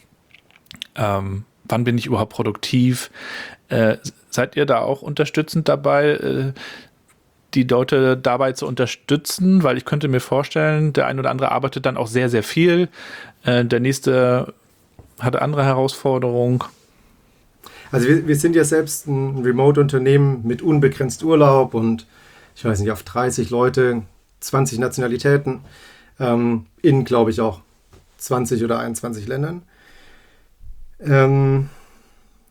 Ähm, wann bin ich überhaupt produktiv? Äh, seid ihr da auch unterstützend dabei, äh, die Leute dabei zu unterstützen? Weil ich könnte mir vorstellen, der ein oder andere arbeitet dann auch sehr, sehr viel. Äh, der nächste hat andere Herausforderungen. Also wir, wir sind ja selbst ein Remote-Unternehmen mit unbegrenzt Urlaub und ich weiß nicht, auf dreißig Leute, zwanzig Nationalitäten, ähm, in, glaube ich, auch zwanzig oder einundzwanzig Ländern. Ähm,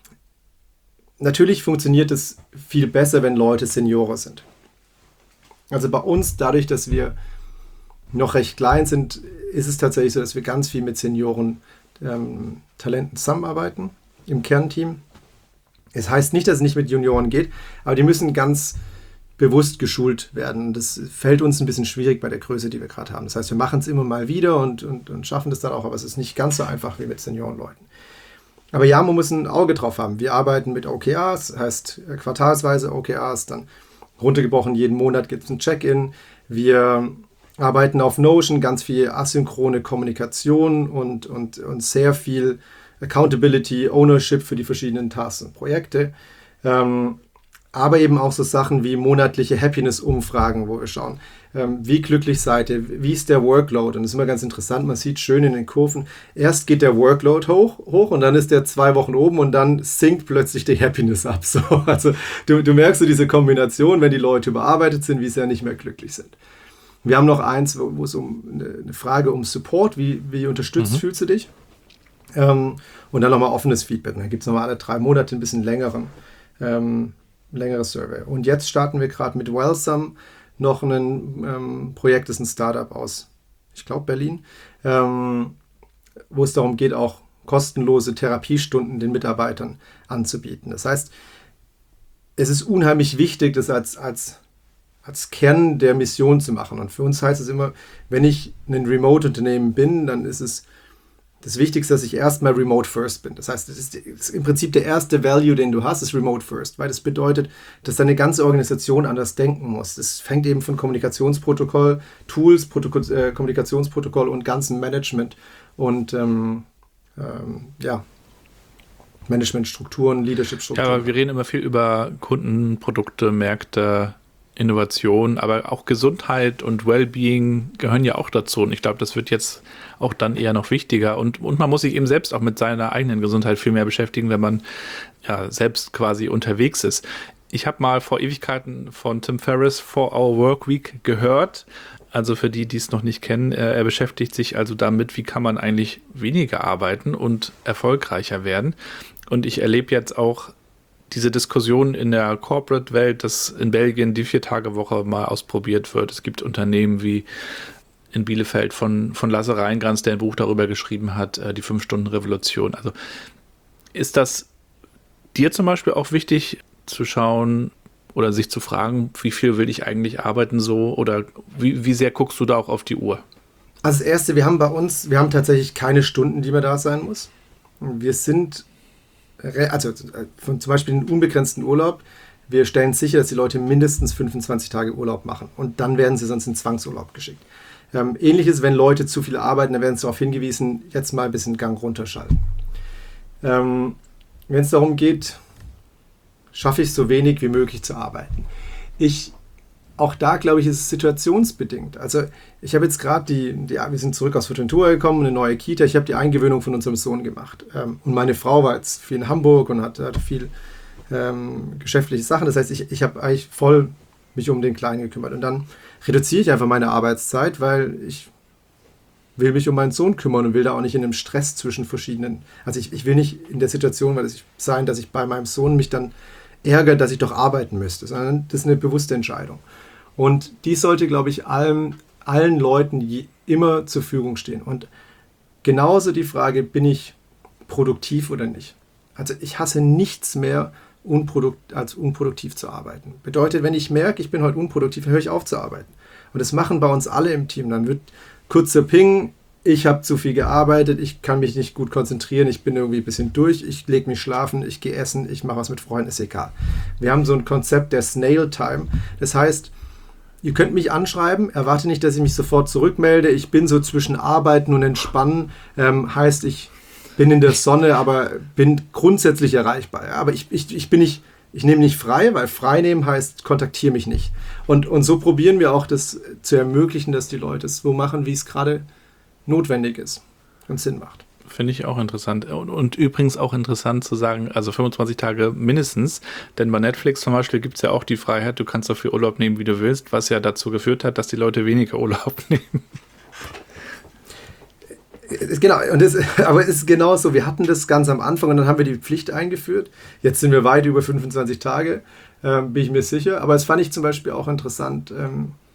natürlich funktioniert es viel besser, wenn Leute Senioren sind. Also bei uns, dadurch, dass wir noch recht klein sind, ist es tatsächlich so, dass wir ganz viel mit Senioren ähm, Talenten zusammenarbeiten im Kernteam. Es heißt nicht, dass es nicht mit Junioren geht, aber die müssen ganz bewusst geschult werden. Das fällt uns ein bisschen schwierig bei der Größe, die wir gerade haben. Das heißt, wir machen es immer mal wieder und, und, und schaffen das dann auch, aber es ist nicht ganz so einfach wie mit Seniorenleuten. Aber ja, man muss ein Auge drauf haben. Wir arbeiten mit O K Rs, das heißt quartalsweise O K Rs, dann runtergebrochen, jeden Monat gibt es ein Check-in. Wir arbeiten auf Notion, ganz viel asynchrone Kommunikation und, und, und sehr viel Accountability, Ownership für die verschiedenen Tasks und Projekte. Ähm, aber eben auch so Sachen wie monatliche Happiness-Umfragen, wo wir schauen, ähm, wie glücklich seid ihr, wie ist der Workload? Und das ist immer ganz interessant, man sieht schön in den Kurven, erst geht der Workload hoch, hoch und dann ist der zwei Wochen oben und dann sinkt plötzlich die Happiness ab. So, also du, du merkst so diese Kombination, wenn die Leute überarbeitet sind, wie sie ja nicht mehr glücklich sind. Wir haben noch eins, wo, wo es um eine, eine Frage um Support, wie, wie unterstützt mhm. fühlst du dich? Ähm, und dann nochmal offenes Feedback. Dann gibt es nochmal alle drei Monate ein bisschen längeren ähm, längeres Survey. Und jetzt starten wir gerade mit Wellsome noch ein ähm, Projekt, das ist ein Startup aus, ich glaube, Berlin, ähm, wo es darum geht, auch kostenlose Therapiestunden den Mitarbeitern anzubieten. Das heißt, es ist unheimlich wichtig, das als, als, als Kern der Mission zu machen. Und für uns heißt es immer, wenn ich ein Remote-Unternehmen bin, dann ist es das Wichtigste, dass ich erstmal Remote First bin. Das heißt, das ist, das ist im Prinzip der erste Value, den du hast, ist Remote First, weil das bedeutet, dass deine ganze Organisation anders denken muss. Das fängt eben von Kommunikationsprotokoll, Tools, Protokoll, äh, Kommunikationsprotokoll und ganzen Management und ähm, ähm, ja, Managementstrukturen, Leadership-Strukturen. Ja, aber wir reden immer viel über Kunden, Produkte, Märkte, Innovation, aber auch Gesundheit und Wellbeing gehören ja auch dazu. Und ich glaube, das wird jetzt auch dann eher noch wichtiger. Und, und man muss sich eben selbst auch mit seiner eigenen Gesundheit viel mehr beschäftigen, wenn man ja selbst quasi unterwegs ist. Ich habe mal vor Ewigkeiten von Tim Ferriss four hour Work Week gehört. Also für die, die es noch nicht kennen, er beschäftigt sich also damit, wie kann man eigentlich weniger arbeiten und erfolgreicher werden. Und ich erlebe jetzt auch diese Diskussion in der Corporate-Welt, dass in Belgien die Vier-Tage-Woche mal ausprobiert wird. Es gibt Unternehmen wie in Bielefeld von, von Lasse Reingranz, der ein Buch darüber geschrieben hat, die Fünf-Stunden-Revolution. Also ist das dir zum Beispiel auch wichtig zu schauen oder sich zu fragen, wie viel will ich eigentlich arbeiten so oder wie, wie sehr guckst du da auch auf die Uhr? Also das Erste, wir haben bei uns, wir haben tatsächlich keine Stunden, die man da sein muss. Wir sind Also von zum Beispiel den unbegrenzten Urlaub, wir stellen sicher, dass die Leute mindestens fünfundzwanzig Tage Urlaub machen und dann werden sie sonst in Zwangsurlaub geschickt. Ähm, Ähnliches, wenn Leute zu viel arbeiten, dann werden sie darauf hingewiesen, jetzt mal ein bisschen Gang runterschalten. Ähm, wenn es darum geht, schaffe ich so wenig wie möglich zu arbeiten. Ich, auch da glaube ich, ist es situationsbedingt. Also ich habe jetzt gerade die, die, wir sind zurück aus Fuerteventura gekommen, eine neue Kita, ich habe die Eingewöhnung von unserem Sohn gemacht. Ähm, und meine Frau war jetzt viel in Hamburg und hatte, hatte viel ähm, geschäftliche Sachen. Das heißt, ich, ich habe eigentlich voll mich um den Kleinen gekümmert. Und dann reduziere ich einfach meine Arbeitszeit, weil ich will mich um meinen Sohn kümmern und will da auch nicht in einem Stress zwischen verschiedenen, also ich, ich will nicht in der Situation weil ich, sein, dass ich bei meinem Sohn mich dann ärgere, dass ich doch arbeiten müsste, sondern das ist eine bewusste Entscheidung. Und die sollte, glaube ich, allen, allen Leuten je, immer zur Verfügung stehen. Und genauso die Frage, bin ich produktiv oder nicht? Also ich hasse nichts mehr, unprodukt, als unproduktiv zu arbeiten. Bedeutet, wenn ich merke, ich bin heute unproduktiv, höre ich auf zu arbeiten. Und das machen bei uns alle im Team. Dann wird kurzer Ping, ich habe zu viel gearbeitet, ich kann mich nicht gut konzentrieren, ich bin irgendwie ein bisschen durch, ich lege mich schlafen, ich gehe essen, ich mache was mit Freunden, ist egal. Wir haben so ein Konzept der Snail Time. Das heißt, ihr könnt mich anschreiben, erwarte nicht, dass ich mich sofort zurückmelde. Ich bin so zwischen Arbeiten und Entspannen. Ähm, heißt, ich bin in der Sonne, aber bin grundsätzlich erreichbar. Ja? Aber ich, ich, ich bin nicht, ich nehme nicht frei, weil frei nehmen heißt, kontaktiere mich nicht. Und, und so probieren wir auch das zu ermöglichen, dass die Leute es so machen, wie es gerade notwendig ist und Sinn macht. Finde ich auch interessant. Und, und übrigens auch interessant zu sagen, also fünfundzwanzig Tage mindestens, denn bei Netflix zum Beispiel gibt es ja auch die Freiheit, du kannst so viel Urlaub nehmen, wie du willst, was ja dazu geführt hat, dass die Leute weniger Urlaub nehmen. Genau, und das, aber es ist genau so, wir hatten das ganz am Anfang und dann haben wir die Pflicht eingeführt. Jetzt sind wir weit über fünfundzwanzig Tage, ähm, bin ich mir sicher. Aber es fand ich zum Beispiel auch interessant, ähm,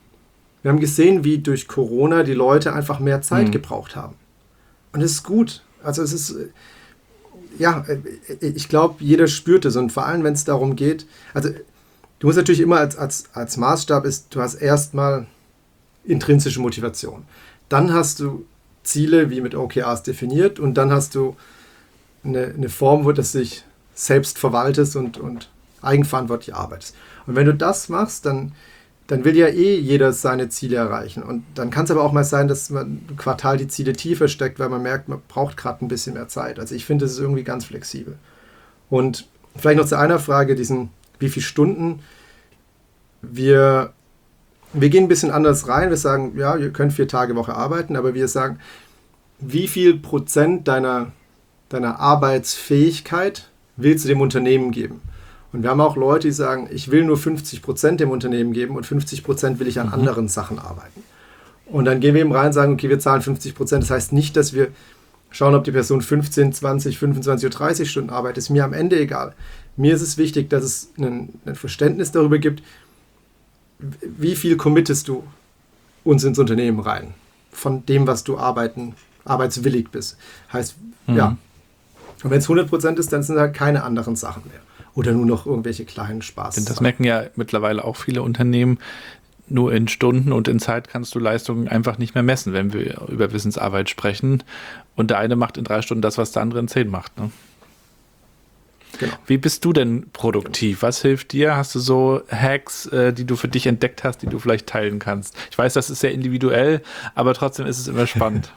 wir haben gesehen, wie durch Corona die Leute einfach mehr Zeit mhm. gebraucht haben. Und das ist gut. Also es ist, ja, ich glaube, jeder spürt es. Und vor allem, wenn es darum geht, also du musst natürlich immer als, als, als Maßstab ist, du hast erstmal intrinsische Motivation. Dann hast du Ziele wie mit O K Rs definiert und dann hast du eine, eine Form, wo das sich selbst verwaltest und, und eigenverantwortlich arbeitest. Und wenn du das machst, dann, dann will ja eh jeder seine Ziele erreichen. Und dann kann es aber auch mal sein, dass man im Quartal die Ziele tiefer steckt, weil man merkt, man braucht gerade ein bisschen mehr Zeit. Also ich finde, das ist irgendwie ganz flexibel. Und vielleicht noch zu einer Frage, diesen, wie viele Stunden wir, wir gehen ein bisschen anders rein. Wir sagen, ja, ihr könnt vier Tage Woche arbeiten, aber wir sagen, wie viel Prozent deiner, deiner Arbeitsfähigkeit willst du dem Unternehmen geben? Und wir haben auch Leute, die sagen, ich will nur fünfzig Prozent dem Unternehmen geben und fünfzig Prozent will ich an mhm. anderen Sachen arbeiten. Und dann gehen wir eben rein und sagen, okay, wir zahlen fünfzig Prozent. Das heißt nicht, dass wir schauen, ob die Person fünfzehn, zwanzig, fünfundzwanzig oder dreißig Stunden arbeitet. Ist mir am Ende egal. Mir ist es wichtig, dass es ein, ein Verständnis darüber gibt, wie viel committest du uns ins Unternehmen rein? Von dem, was du arbeiten, arbeitswillig bist. Heißt, mhm. ja. Und wenn es hundert Prozent ist, dann sind da keine anderen Sachen mehr. Oder nur noch irgendwelche kleinen Spaß. Denn das merken ja mittlerweile auch viele Unternehmen. Nur in Stunden und in Zeit kannst du Leistungen einfach nicht mehr messen, wenn wir über Wissensarbeit sprechen. Und der eine macht in drei Stunden das, was der andere in zehn macht. Ne? Genau. Wie bist du denn produktiv? Was hilft dir? Hast du so Hacks, äh, die du für dich entdeckt hast, die du vielleicht teilen kannst? Ich weiß, das ist sehr individuell, aber trotzdem ist es immer spannend.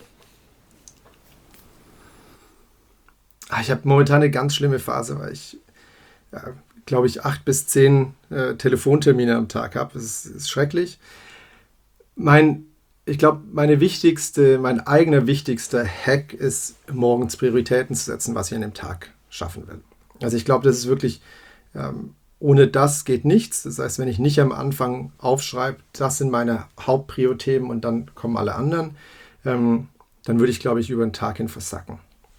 Ich habe momentan eine ganz schlimme Phase, weil ich, ja, glaube ich, acht bis zehn äh, Telefontermine am Tag habe. Das ist, ist schrecklich. Mein, ich glaube, meine wichtigste, mein eigener wichtigster Hack ist, morgens Prioritäten zu setzen, was ich an dem Tag schaffen will. Also ich glaube, das ist wirklich, ähm, ohne das geht nichts. Das heißt, wenn ich nicht am Anfang aufschreibe, das sind meine Hauptprio-Themen und dann kommen alle anderen, ähm, dann würde ich, glaube ich, über den Tag hin versacken.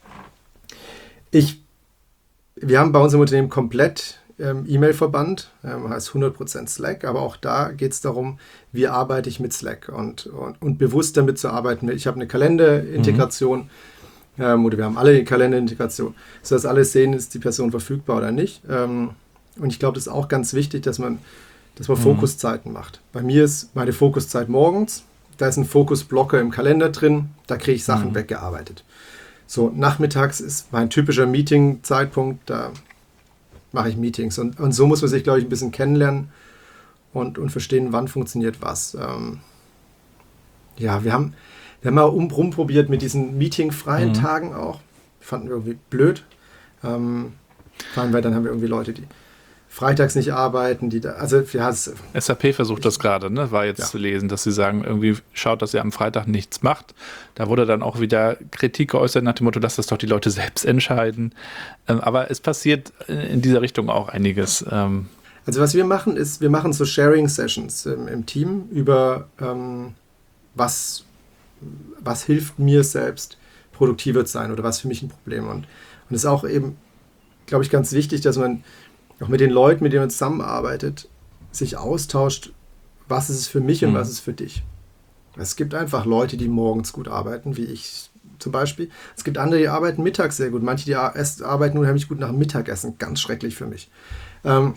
Ich, wir haben bei uns im Unternehmen komplett ähm, E-Mail-Verband, ähm, heißt hundert Prozent Slack, aber auch da geht es darum, wie arbeite ich mit Slack und, und, und bewusst damit zu arbeiten. Ich habe eine Kalenderintegration, mhm. ähm, oder wir haben alle eine Kalenderintegration, sodass alle sehen, ist die Person verfügbar oder nicht. Ähm, und ich glaube, das ist auch ganz wichtig, dass man, dass man mhm. Fokuszeiten macht. Bei mir ist meine Fokuszeit morgens, da ist ein Fokusblocker im Kalender drin, da kriege ich Sachen mhm. weggearbeitet. So, nachmittags ist mein typischer Meeting-Zeitpunkt, da mache ich Meetings. Und, und so muss man sich, glaube ich, ein bisschen kennenlernen und, und verstehen, wann funktioniert was. Ähm, ja, wir haben, wir haben mal um, rumprobiert mit diesen meetingfreien mhm. Tagen auch. Fanden wir irgendwie blöd. Ähm, vor allem, weil dann haben wir irgendwie Leute, die freitags nicht arbeiten, die da, also ja, es, S A P versucht das gerade, ne? War jetzt ja. zu lesen, dass sie sagen, irgendwie schaut, dass ihr am Freitag nichts macht. Da wurde dann auch wieder Kritik geäußert nach dem Motto, dass das doch die Leute selbst entscheiden. Ähm, aber es passiert in dieser Richtung auch einiges. Ähm. Also was wir machen, ist, wir machen so Sharing-Sessions im, im Team über ähm, was, was hilft mir selbst, produktiver zu sein oder was für mich ein Problem. Und es ist auch eben, glaube ich, ganz wichtig, dass man auch mit den Leuten, mit denen man zusammenarbeitet, sich austauscht, was ist es für mich und mhm. was ist es für dich. Es gibt einfach Leute, die morgens gut arbeiten, wie ich zum Beispiel. Es gibt andere, die arbeiten mittags sehr gut. Manche, die arbeiten unheimlich gut nach dem Mittagessen. Ganz schrecklich für mich. Ähm,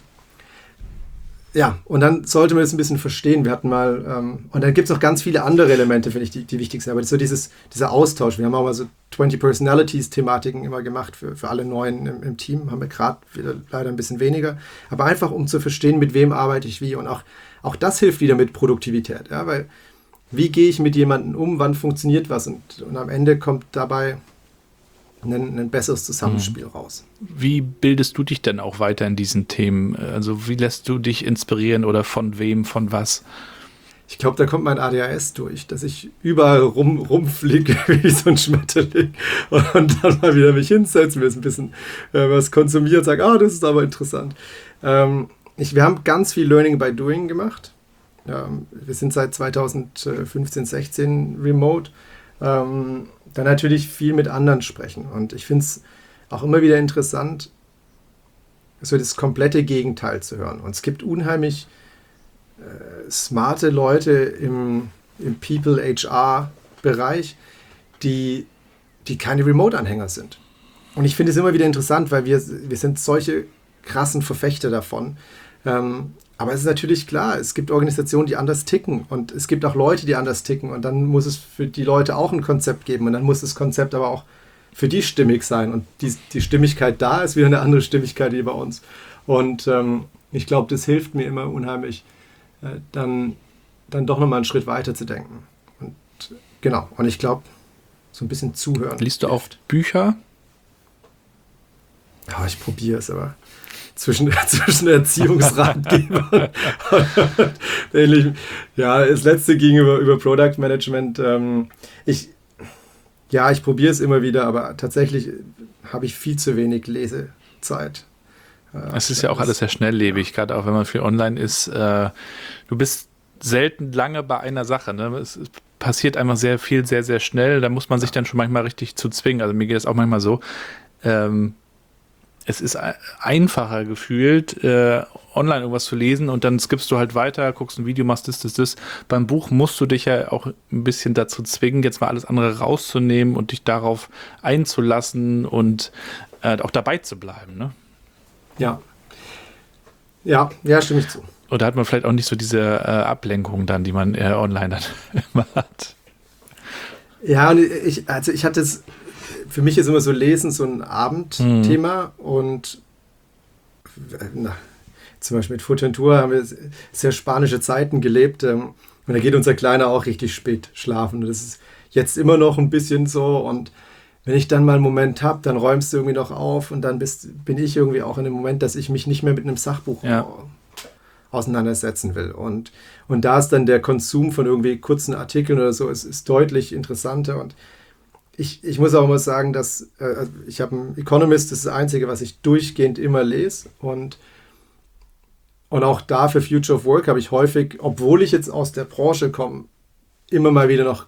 ja, und dann sollte man das ein bisschen verstehen. Wir hatten mal, ähm, und dann gibt es noch ganz viele andere Elemente, finde ich, die, die wichtig sind. Aber das ist so dieses, dieser Austausch. Wir haben auch mal so zwanzig Personalities-Thematiken immer gemacht für, für alle Neuen im, im Team. Haben wir gerade wieder leider ein bisschen weniger. Aber einfach, um zu verstehen, mit wem arbeite ich wie. Und auch, auch das hilft wieder mit Produktivität. Ja, weil wie gehe ich mit jemandem um, wann funktioniert was? Und, und am Ende kommt dabei ein, ein besseres Zusammenspiel mhm. raus. Wie bildest du dich denn auch weiter in diesen Themen? Also wie lässt du dich inspirieren oder von wem, von was? Ich glaube, da kommt mein A D H S durch, dass ich überall rum, rumfliege wie so ein Schmetterling und dann mal wieder mich hinsetze, mir ein bisschen äh, was konsumiere und sage, ah, das ist aber interessant. Ähm, ich, wir haben ganz viel Learning by Doing gemacht. Ähm, wir sind seit zweitausendfünfzehn, sechzehn remote. Ähm, dann natürlich viel mit anderen sprechen. Und ich finde es auch immer wieder interessant, so das komplette Gegenteil zu hören. Und es gibt unheimlich äh, smarte Leute im, im People-H R-Bereich, die, die keine Remote-Anhänger sind. Und ich finde es immer wieder interessant, weil wir, wir sind solche krassen Verfechter davon. Ähm, aber es ist natürlich klar, es gibt Organisationen, die anders ticken und es gibt auch Leute, die anders ticken und dann muss es für die Leute auch ein Konzept geben und dann muss das Konzept aber auch für die stimmig sein und die, die Stimmigkeit da ist wieder eine andere Stimmigkeit wie bei uns. Und ähm, ich glaube, das hilft mir immer unheimlich, äh, dann, dann doch nochmal einen Schritt weiter zu denken. Und äh, genau, und ich glaube, so ein bisschen zuhören. Liest du auch Bücher? Ja, ich probiere es, aber zwischen, zwischen Erziehungsratgebern und ähnlichem. Ja, das letzte ging über, über Product Management. Ähm, ich, ja, ich probiere es immer wieder, aber tatsächlich habe ich viel zu wenig Lesezeit. Äh, Es ist ja auch alles sehr schnelllebig, ja. Gerade auch wenn man viel online ist. Äh, du bist selten lange bei einer Sache. Ne? Es, es passiert einfach sehr viel, sehr, sehr schnell. Da muss man sich dann schon manchmal richtig zu zwingen. Also mir geht es auch manchmal so. Ähm, Es ist einfacher gefühlt, äh, online irgendwas zu lesen und dann skippst du halt weiter, guckst ein Video, machst das, das, das. Beim Buch musst du dich ja auch ein bisschen dazu zwingen, jetzt mal alles andere rauszunehmen und dich darauf einzulassen und äh, auch dabei zu bleiben. Ne? Ja. Ja, ja, stimme ich zu. Und da hat man vielleicht auch nicht so diese äh, Ablenkung dann, die man äh, online dann immer hat. Ja, und ich, also ich hatte es. Für mich ist immer so Lesen so ein Abendthema mhm. und na, zum Beispiel mit Futentur haben wir sehr spanische Zeiten gelebt ähm, und da geht unser Kleiner auch richtig spät schlafen. Und das ist jetzt immer noch ein bisschen so und wenn ich dann mal einen Moment habe, dann räumst du irgendwie noch auf und dann bist, bin ich irgendwie auch in dem Moment, dass ich mich nicht mehr mit einem Sachbuch ja. auseinandersetzen will. Und, und da ist dann der Konsum von irgendwie kurzen Artikeln oder so, ist, ist deutlich interessanter und Ich, ich muss auch mal sagen, dass äh, ich habe ein Economist, das ist das Einzige, was ich durchgehend immer lese und, und auch da für Future of Work habe ich häufig, obwohl ich jetzt aus der Branche komme, immer mal wieder noch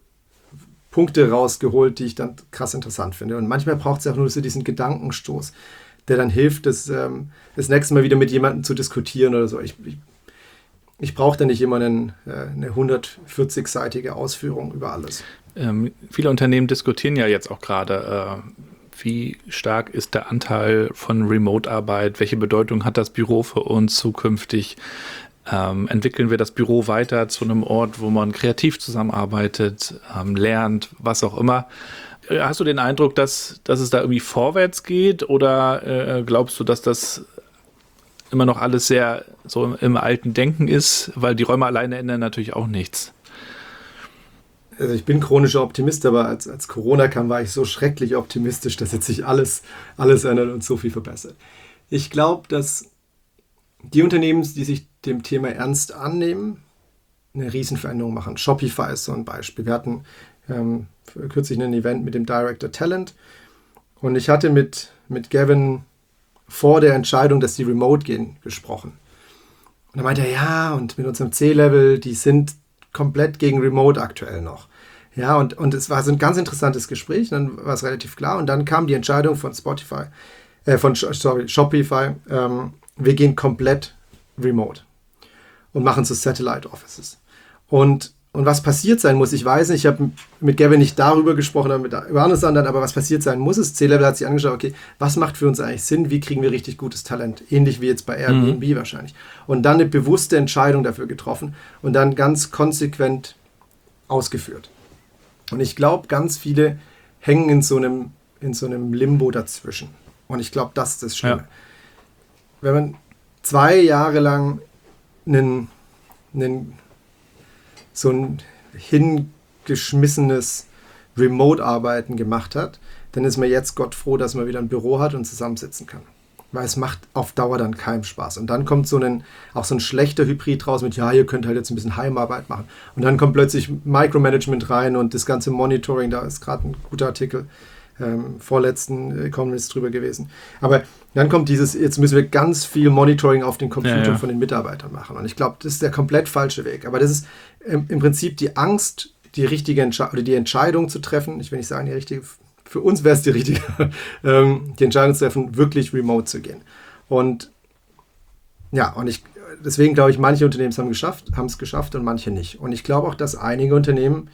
Punkte rausgeholt, die ich dann krass interessant finde. Und manchmal braucht es auch nur so diesen Gedankenstoß, der dann hilft, das, ähm, das nächste Mal wieder mit jemandem zu diskutieren oder so. Ich, ich, ich brauche da nicht immer einen, äh, eine hundertvierzig-seitige Ausführung über alles. Ähm, viele Unternehmen diskutieren ja jetzt auch gerade, äh, wie stark ist der Anteil von Remote-Arbeit, welche Bedeutung hat das Büro für uns zukünftig, ähm, entwickeln wir das Büro weiter zu einem Ort, wo man kreativ zusammenarbeitet, ähm, lernt, was auch immer. Äh, hast du den Eindruck, dass, dass es da irgendwie vorwärts geht oder äh, glaubst du, dass das immer noch alles sehr so im alten Denken ist, weil die Räume alleine ändern natürlich auch nichts? Also ich bin chronischer Optimist, aber als, als Corona kam, war ich so schrecklich optimistisch, dass jetzt sich alles, alles ändert und so viel verbessert. Ich glaube, dass die Unternehmen, die sich dem Thema ernst annehmen, eine Riesenveränderung machen. Shopify ist so ein Beispiel. Wir hatten ähm, kürzlich ein Event mit dem Director Talent und ich hatte mit, mit Gavin vor der Entscheidung, dass die remote gehen, gesprochen. Und er meinte, ja, und mit unserem C-Level, die sind komplett gegen Remote aktuell noch. Ja, und, und es war so ein ganz interessantes Gespräch, dann war es relativ klar und dann kam die Entscheidung von Spotify, äh, von sorry, Shopify, ähm, wir gehen komplett remote und machen so Satellite Offices. Und, und was passiert sein muss, ich weiß nicht, ich habe mit Gavin nicht darüber gesprochen, aber mit, über andere Sachen, aber was passiert sein muss, ist, C-Level hat sich angeschaut, okay, was macht für uns eigentlich Sinn, wie kriegen wir richtig gutes Talent, ähnlich wie jetzt bei Airbnb mhm. wahrscheinlich. Und dann eine bewusste Entscheidung dafür getroffen und dann ganz konsequent ausgeführt. Und ich glaube, ganz viele hängen in so einem, in so einem Limbo dazwischen. Und ich glaube, das ist das Schlimme. Ja. Wenn man zwei Jahre lang einen, einen, so ein hingeschmissenes Remote-Arbeiten gemacht hat, dann ist man jetzt Gott froh, dass man wieder ein Büro hat und zusammensitzen kann. Weil es macht auf Dauer dann keinen Spaß. Und dann kommt so ein, auch so ein schlechter Hybrid raus mit, ja, ihr könnt halt jetzt ein bisschen Heimarbeit machen. Und dann kommt plötzlich Micromanagement rein und das ganze Monitoring, da ist gerade ein guter Artikel, ähm, vorletzten Economist drüber gewesen. Aber dann kommt dieses, jetzt müssen wir ganz viel Monitoring auf den Computern ja, ja. von den Mitarbeitern machen. Und ich glaube, das ist der komplett falsche Weg. Aber das ist im, im Prinzip die Angst, die richtige Entsche- oder die Entscheidung zu treffen. Ich will nicht sagen, die richtige, für uns wäre es die richtige, ähm, die Entscheidung zu treffen, wirklich remote zu gehen. Und ja, und ich, deswegen glaube ich, manche Unternehmen haben geschafft, haben es geschafft und manche nicht. Und ich glaube auch, dass einige Unternehmen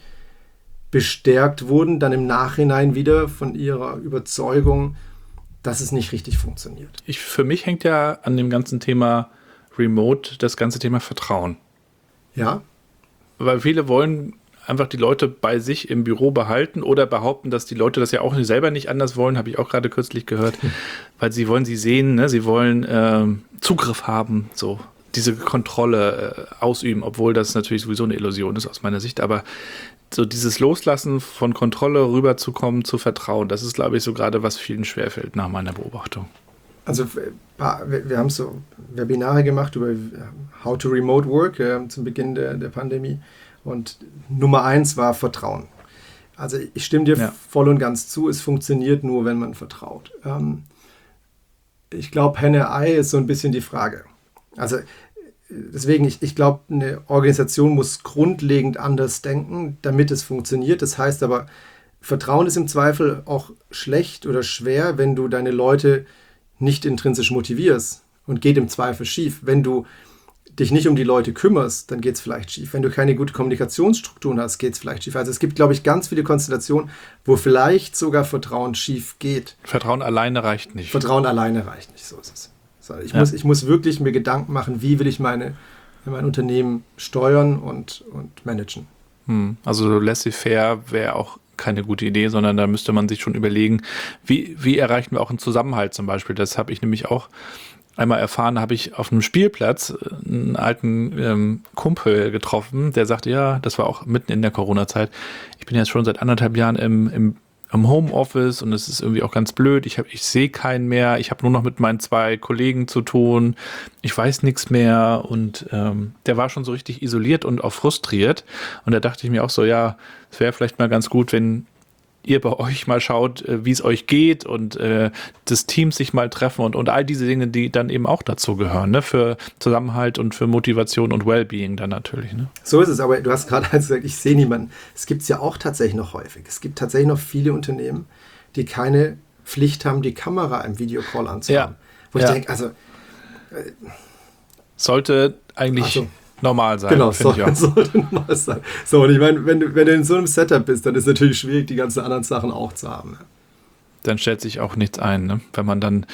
bestärkt wurden, dann im Nachhinein wieder von ihrer Überzeugung, dass es nicht richtig funktioniert. Ich, für mich hängt ja an dem ganzen Thema Remote das ganze Thema Vertrauen. Ja. Weil viele wollen einfach die Leute bei sich im Büro behalten oder behaupten, dass die Leute das ja auch selber nicht anders wollen, habe ich auch gerade kürzlich gehört, weil sie wollen sie sehen, ne? Sie wollen ähm, Zugriff haben, so diese Kontrolle äh, ausüben, obwohl das natürlich sowieso eine Illusion ist aus meiner Sicht, aber so dieses Loslassen von Kontrolle rüberzukommen zu Vertrauen, das ist, glaube ich, so gerade, was vielen schwerfällt nach meiner Beobachtung. Also wir, wir haben so Webinare gemacht über How to Remote Work äh, zum Beginn der, der Pandemie und Nummer eins war Vertrauen. Also ich stimme dir ja. voll und ganz zu, es funktioniert nur, wenn man vertraut. Ähm, ich glaube, Henne-Ei ist so ein bisschen die Frage. Also deswegen, ich, ich glaube, eine Organisation muss grundlegend anders denken, damit es funktioniert. Das heißt aber, Vertrauen ist im Zweifel auch schlecht oder schwer, wenn du deine Leute nicht intrinsisch motivierst und geht im Zweifel schief. Wenn du dich nicht um die Leute kümmerst, dann geht es vielleicht schief. Wenn du keine gute Kommunikationsstrukturen hast, geht es vielleicht schief. Also es gibt, glaube ich, ganz viele Konstellationen, wo vielleicht sogar Vertrauen schief geht. Vertrauen alleine reicht nicht. Vertrauen alleine reicht nicht, so ist es. So, ich, ja. muss, ich muss wirklich mir Gedanken machen, wie will ich meine, mein Unternehmen steuern und, und managen. Hm. Also laissez-faire wäre auch keine gute Idee, sondern da müsste man sich schon überlegen, wie, wie erreichen wir auch einen Zusammenhalt zum Beispiel. Das habe ich nämlich auch einmal erfahren, habe ich auf einem Spielplatz einen alten ähm, Kumpel getroffen, der sagte, ja, das war auch mitten in der Corona-Zeit, ich bin jetzt schon seit anderthalb Jahren im, im, im Homeoffice und es ist irgendwie auch ganz blöd, ich, hab, ich sehe keinen mehr, ich habe nur noch mit meinen zwei Kollegen zu tun, ich weiß nichts mehr und ähm, der war schon so richtig isoliert und auch frustriert und da dachte ich mir auch so, ja, es wäre vielleicht mal ganz gut, wenn ihr bei euch mal schaut, wie es euch geht und äh, das Team sich mal treffen und, und all diese Dinge, die dann eben auch dazu gehören, ne? Für Zusammenhalt und für Motivation und Wellbeing dann natürlich. Ne? So ist es, aber du hast gerade gesagt, ich sehe niemanden. Es gibt es ja auch tatsächlich noch häufig. Es gibt tatsächlich noch viele Unternehmen, die keine Pflicht haben, die Kamera im Videocall anzuhaben. Ja. Wo ich ja. denke, also... Äh, Sollte eigentlich... So. Normal sein. Genau, soll, sollte normal sein. So, und ich meine, wenn du, wenn du in so einem Setup bist, dann ist es natürlich schwierig, die ganzen anderen Sachen auch zu haben. Dann stellt sich auch nichts ein, ne? Wenn man dann,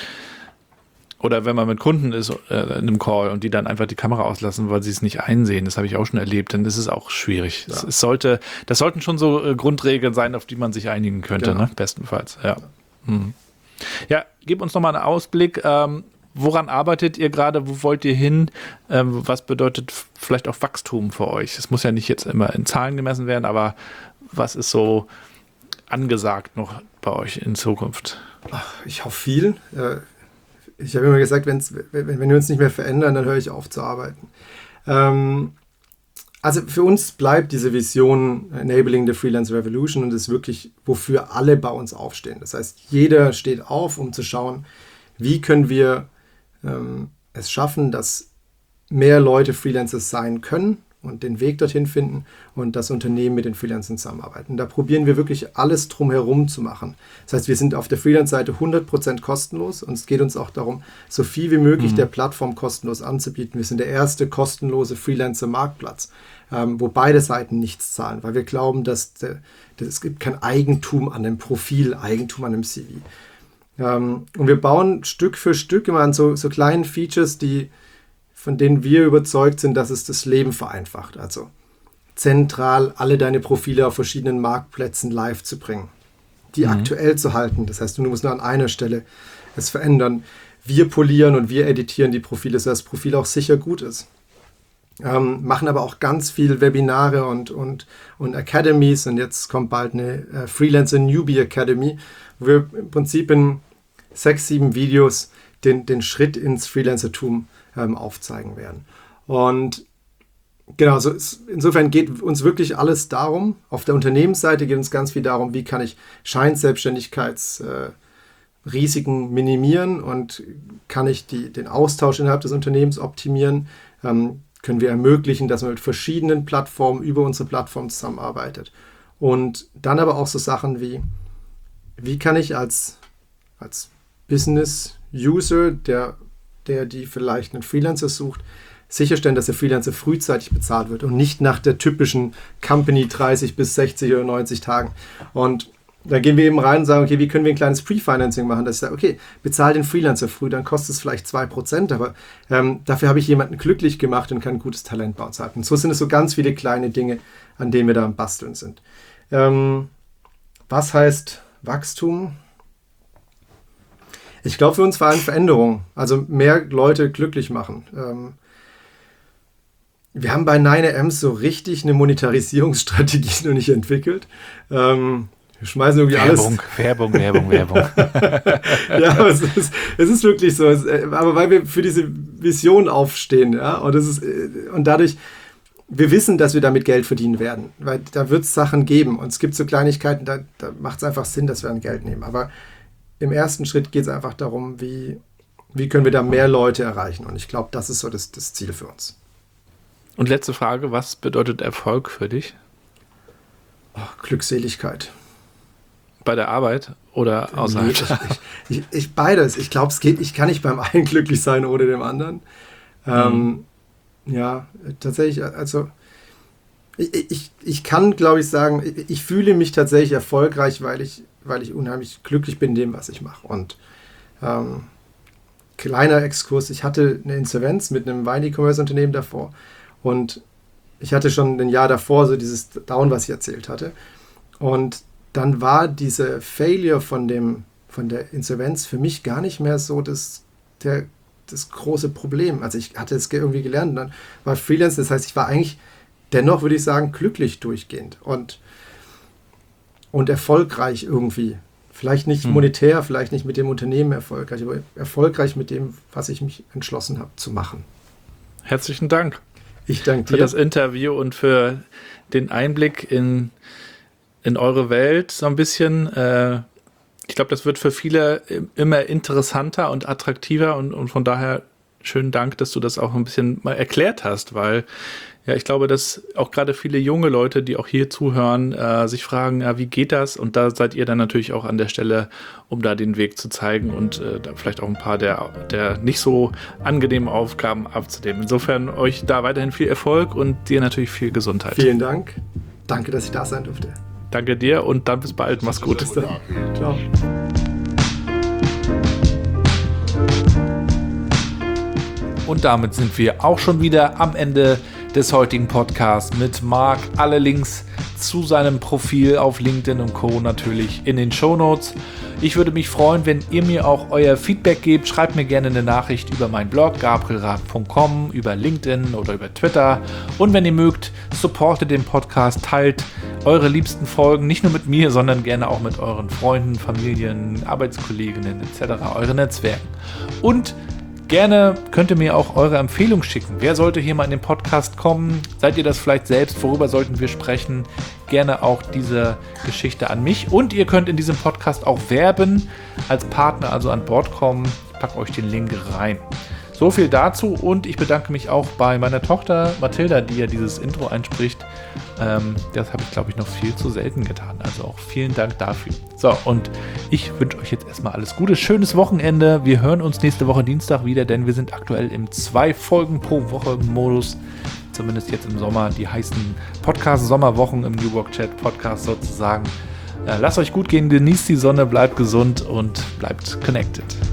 oder wenn man mit Kunden ist äh, in einem Call und die dann einfach die Kamera auslassen, weil sie es nicht einsehen, das habe ich auch schon erlebt, dann ist es auch schwierig. Ja. Es, es sollte, das sollten schon so äh, Grundregeln sein, auf die man sich einigen könnte, genau. ne? Bestenfalls. Ja, hm. ja, gib uns nochmal einen Ausblick. Ähm, Woran arbeitet ihr gerade? Wo wollt ihr hin? Ähm, was bedeutet vielleicht auch Wachstum für euch? Es muss ja nicht jetzt immer in Zahlen gemessen werden, aber was ist so angesagt noch bei euch in Zukunft? Ach, ich hoffe viel. Ich habe immer gesagt, wenn's, wenn, wenn wir uns nicht mehr verändern, dann höre ich auf zu arbeiten. Ähm, also für uns bleibt diese Vision Enabling the Freelance Revolution und ist wirklich, wofür alle bei uns aufstehen. Das heißt, jeder steht auf, um zu schauen, wie können wir es schaffen, dass mehr Leute Freelancers sein können und den Weg dorthin finden und das Unternehmen mit den Freelancern zusammenarbeiten. Da probieren wir wirklich alles drumherum zu machen. Das heißt, wir sind auf der Freelance-Seite hundert Prozent kostenlos und es geht uns auch darum, so viel wie möglich mhm. der Plattform kostenlos anzubieten. Wir sind der erste kostenlose Freelancer-Marktplatz, ähm, wo beide Seiten nichts zahlen, weil wir glauben, dass, der, dass es gibt kein Eigentum an dem Profil, Eigentum an dem C V. Um, und wir bauen Stück für Stück immer an so, so kleinen Features, die, von denen wir überzeugt sind, dass es das Leben vereinfacht. Also zentral alle deine Profile auf verschiedenen Marktplätzen live zu bringen, die mhm. aktuell zu halten. Das heißt, du musst nur an einer Stelle es verändern. Wir polieren und wir editieren die Profile, sodass das Profil auch sicher gut ist. Um, machen aber auch ganz viel Webinare und, und, und Academies. Und jetzt kommt bald eine uh, Freelancer Newbie Academy, wo wir im Prinzip in sechs, sieben Videos den, den Schritt ins Freelancertum ähm, aufzeigen werden. Und genau, so ist, insofern geht uns wirklich alles darum, auf der Unternehmensseite geht uns ganz viel darum, wie kann ich Scheinselbstständigkeitsrisiken äh, minimieren und kann ich die, den Austausch innerhalb des Unternehmens optimieren, ähm, können wir ermöglichen, dass man mit verschiedenen Plattformen über unsere Plattform zusammenarbeitet. Und dann aber auch so Sachen wie, wie kann ich als, als Business-User, der, der die vielleicht einen Freelancer sucht, sicherstellen, dass der Freelancer frühzeitig bezahlt wird und nicht nach der typischen Company dreißig bis sechzig oder neunzig Tagen. Und da gehen wir eben rein und sagen, okay, wie können wir ein kleines Pre-Financing machen, dass ich sage, okay, bezahl den Freelancer früh, dann kostet es vielleicht zwei Prozent, aber ähm, dafür habe ich jemanden glücklich gemacht und kann ein gutes Talent bei uns halten. Und so sind es so ganz viele kleine Dinge, an denen wir da am Basteln sind. Ähm, was heißt Wachstum? Ich glaube, für uns war eine Veränderung, also mehr Leute glücklich machen. Ähm, wir haben bei nine A M so richtig eine Monetarisierungsstrategie noch nicht entwickelt. Ähm, Wir schmeißen irgendwie Werbung, alles. Werbung, Werbung, Werbung. Ja, aber es ist, es ist wirklich so. Es, aber weil wir für diese Vision aufstehen, ja, und, das ist, und dadurch, wir wissen, dass wir damit Geld verdienen werden, weil da wird es Sachen geben und es gibt so Kleinigkeiten, da, da macht es einfach Sinn, dass wir an Geld nehmen. Aber im ersten Schritt geht es einfach darum, wie, wie können wir da mehr Leute erreichen, und ich glaube, das ist so das, das Ziel für uns. Und letzte Frage, was bedeutet Erfolg für dich? Oh, Glückseligkeit. Bei der Arbeit oder außerhalb? Nee, ich, ich, ich beides. Ich glaube, es geht. Ich kann nicht beim einen glücklich sein ohne dem anderen. Mhm. Ähm, ja, tatsächlich. Also ich, ich, ich kann, glaube ich, sagen, ich, ich fühle mich tatsächlich erfolgreich, weil ich, weil ich unheimlich glücklich bin in dem, was ich mache. Und ähm, kleiner Exkurs: Ich hatte eine Insolvenz mit einem Wein-E-Commerce-Unternehmen davor, und ich hatte schon ein Jahr davor so dieses Down, was ich erzählt hatte, und dann war diese Failure von, dem, von der Insolvenz für mich gar nicht mehr so das, der, das große Problem. Also ich hatte es irgendwie gelernt und dann war Freelance, das heißt, ich war eigentlich dennoch, würde ich sagen, glücklich durchgehend und, und erfolgreich irgendwie. Vielleicht nicht hm. monetär, vielleicht nicht mit dem Unternehmen erfolgreich, aber erfolgreich mit dem, was ich mich entschlossen habe zu machen. Herzlichen Dank. Ich danke dir. Für das Interview und für den Einblick in in eure Welt so ein bisschen. Äh, ich glaube, das wird für viele immer interessanter und attraktiver, und, und von daher schönen Dank, dass du das auch ein bisschen mal erklärt hast, weil ja, ich glaube, dass auch gerade viele junge Leute, die auch hier zuhören, äh, sich fragen, ja, wie geht das? Und da seid ihr dann natürlich auch an der Stelle, um da den Weg zu zeigen und äh, da vielleicht auch ein paar der, der nicht so angenehmen Aufgaben abzunehmen. Insofern euch da weiterhin viel Erfolg und dir natürlich viel Gesundheit. Vielen Dank. Danke, dass ich da sein durfte. Danke dir und dann bis bald. Mach's gut. Bis dann. Ciao. Und damit sind wir auch schon wieder am Ende des heutigen Podcasts mit Marc. Alle Links zu seinem Profil auf LinkedIn und Co. natürlich in den Shownotes. Ich würde mich freuen, wenn ihr mir auch euer Feedback gebt. Schreibt mir gerne eine Nachricht über meinen Blog gabrielrath punkt com, über LinkedIn oder über Twitter. Und wenn ihr mögt, supportet den Podcast, teilt eure liebsten Folgen, nicht nur mit mir, sondern gerne auch mit euren Freunden, Familien, Arbeitskolleginnen et cetera, euren Netzwerken. Und gerne könnt ihr mir auch eure Empfehlung schicken. Wer sollte hier mal in den Podcast kommen? Seid ihr das vielleicht selbst? Worüber sollten wir sprechen? Gerne auch diese Geschichte an mich. Und ihr könnt in diesem Podcast auch werben, als Partner, also an Bord kommen. Ich packe euch den Link rein. So viel dazu, und ich bedanke mich auch bei meiner Tochter Mathilda, die ja dieses Intro einspricht. Ähm, das habe ich, glaube ich, noch viel zu selten getan. Also auch vielen Dank dafür. So, und ich wünsche euch jetzt erstmal alles Gute, schönes Wochenende. Wir hören uns nächste Woche Dienstag wieder, denn wir sind aktuell im zwei Folgen pro Woche Modus. Zumindest jetzt im Sommer, die heißen Podcast-Sommerwochen im New Work Chat Podcast sozusagen. Äh, lasst euch gut gehen, genießt die Sonne, bleibt gesund und bleibt connected.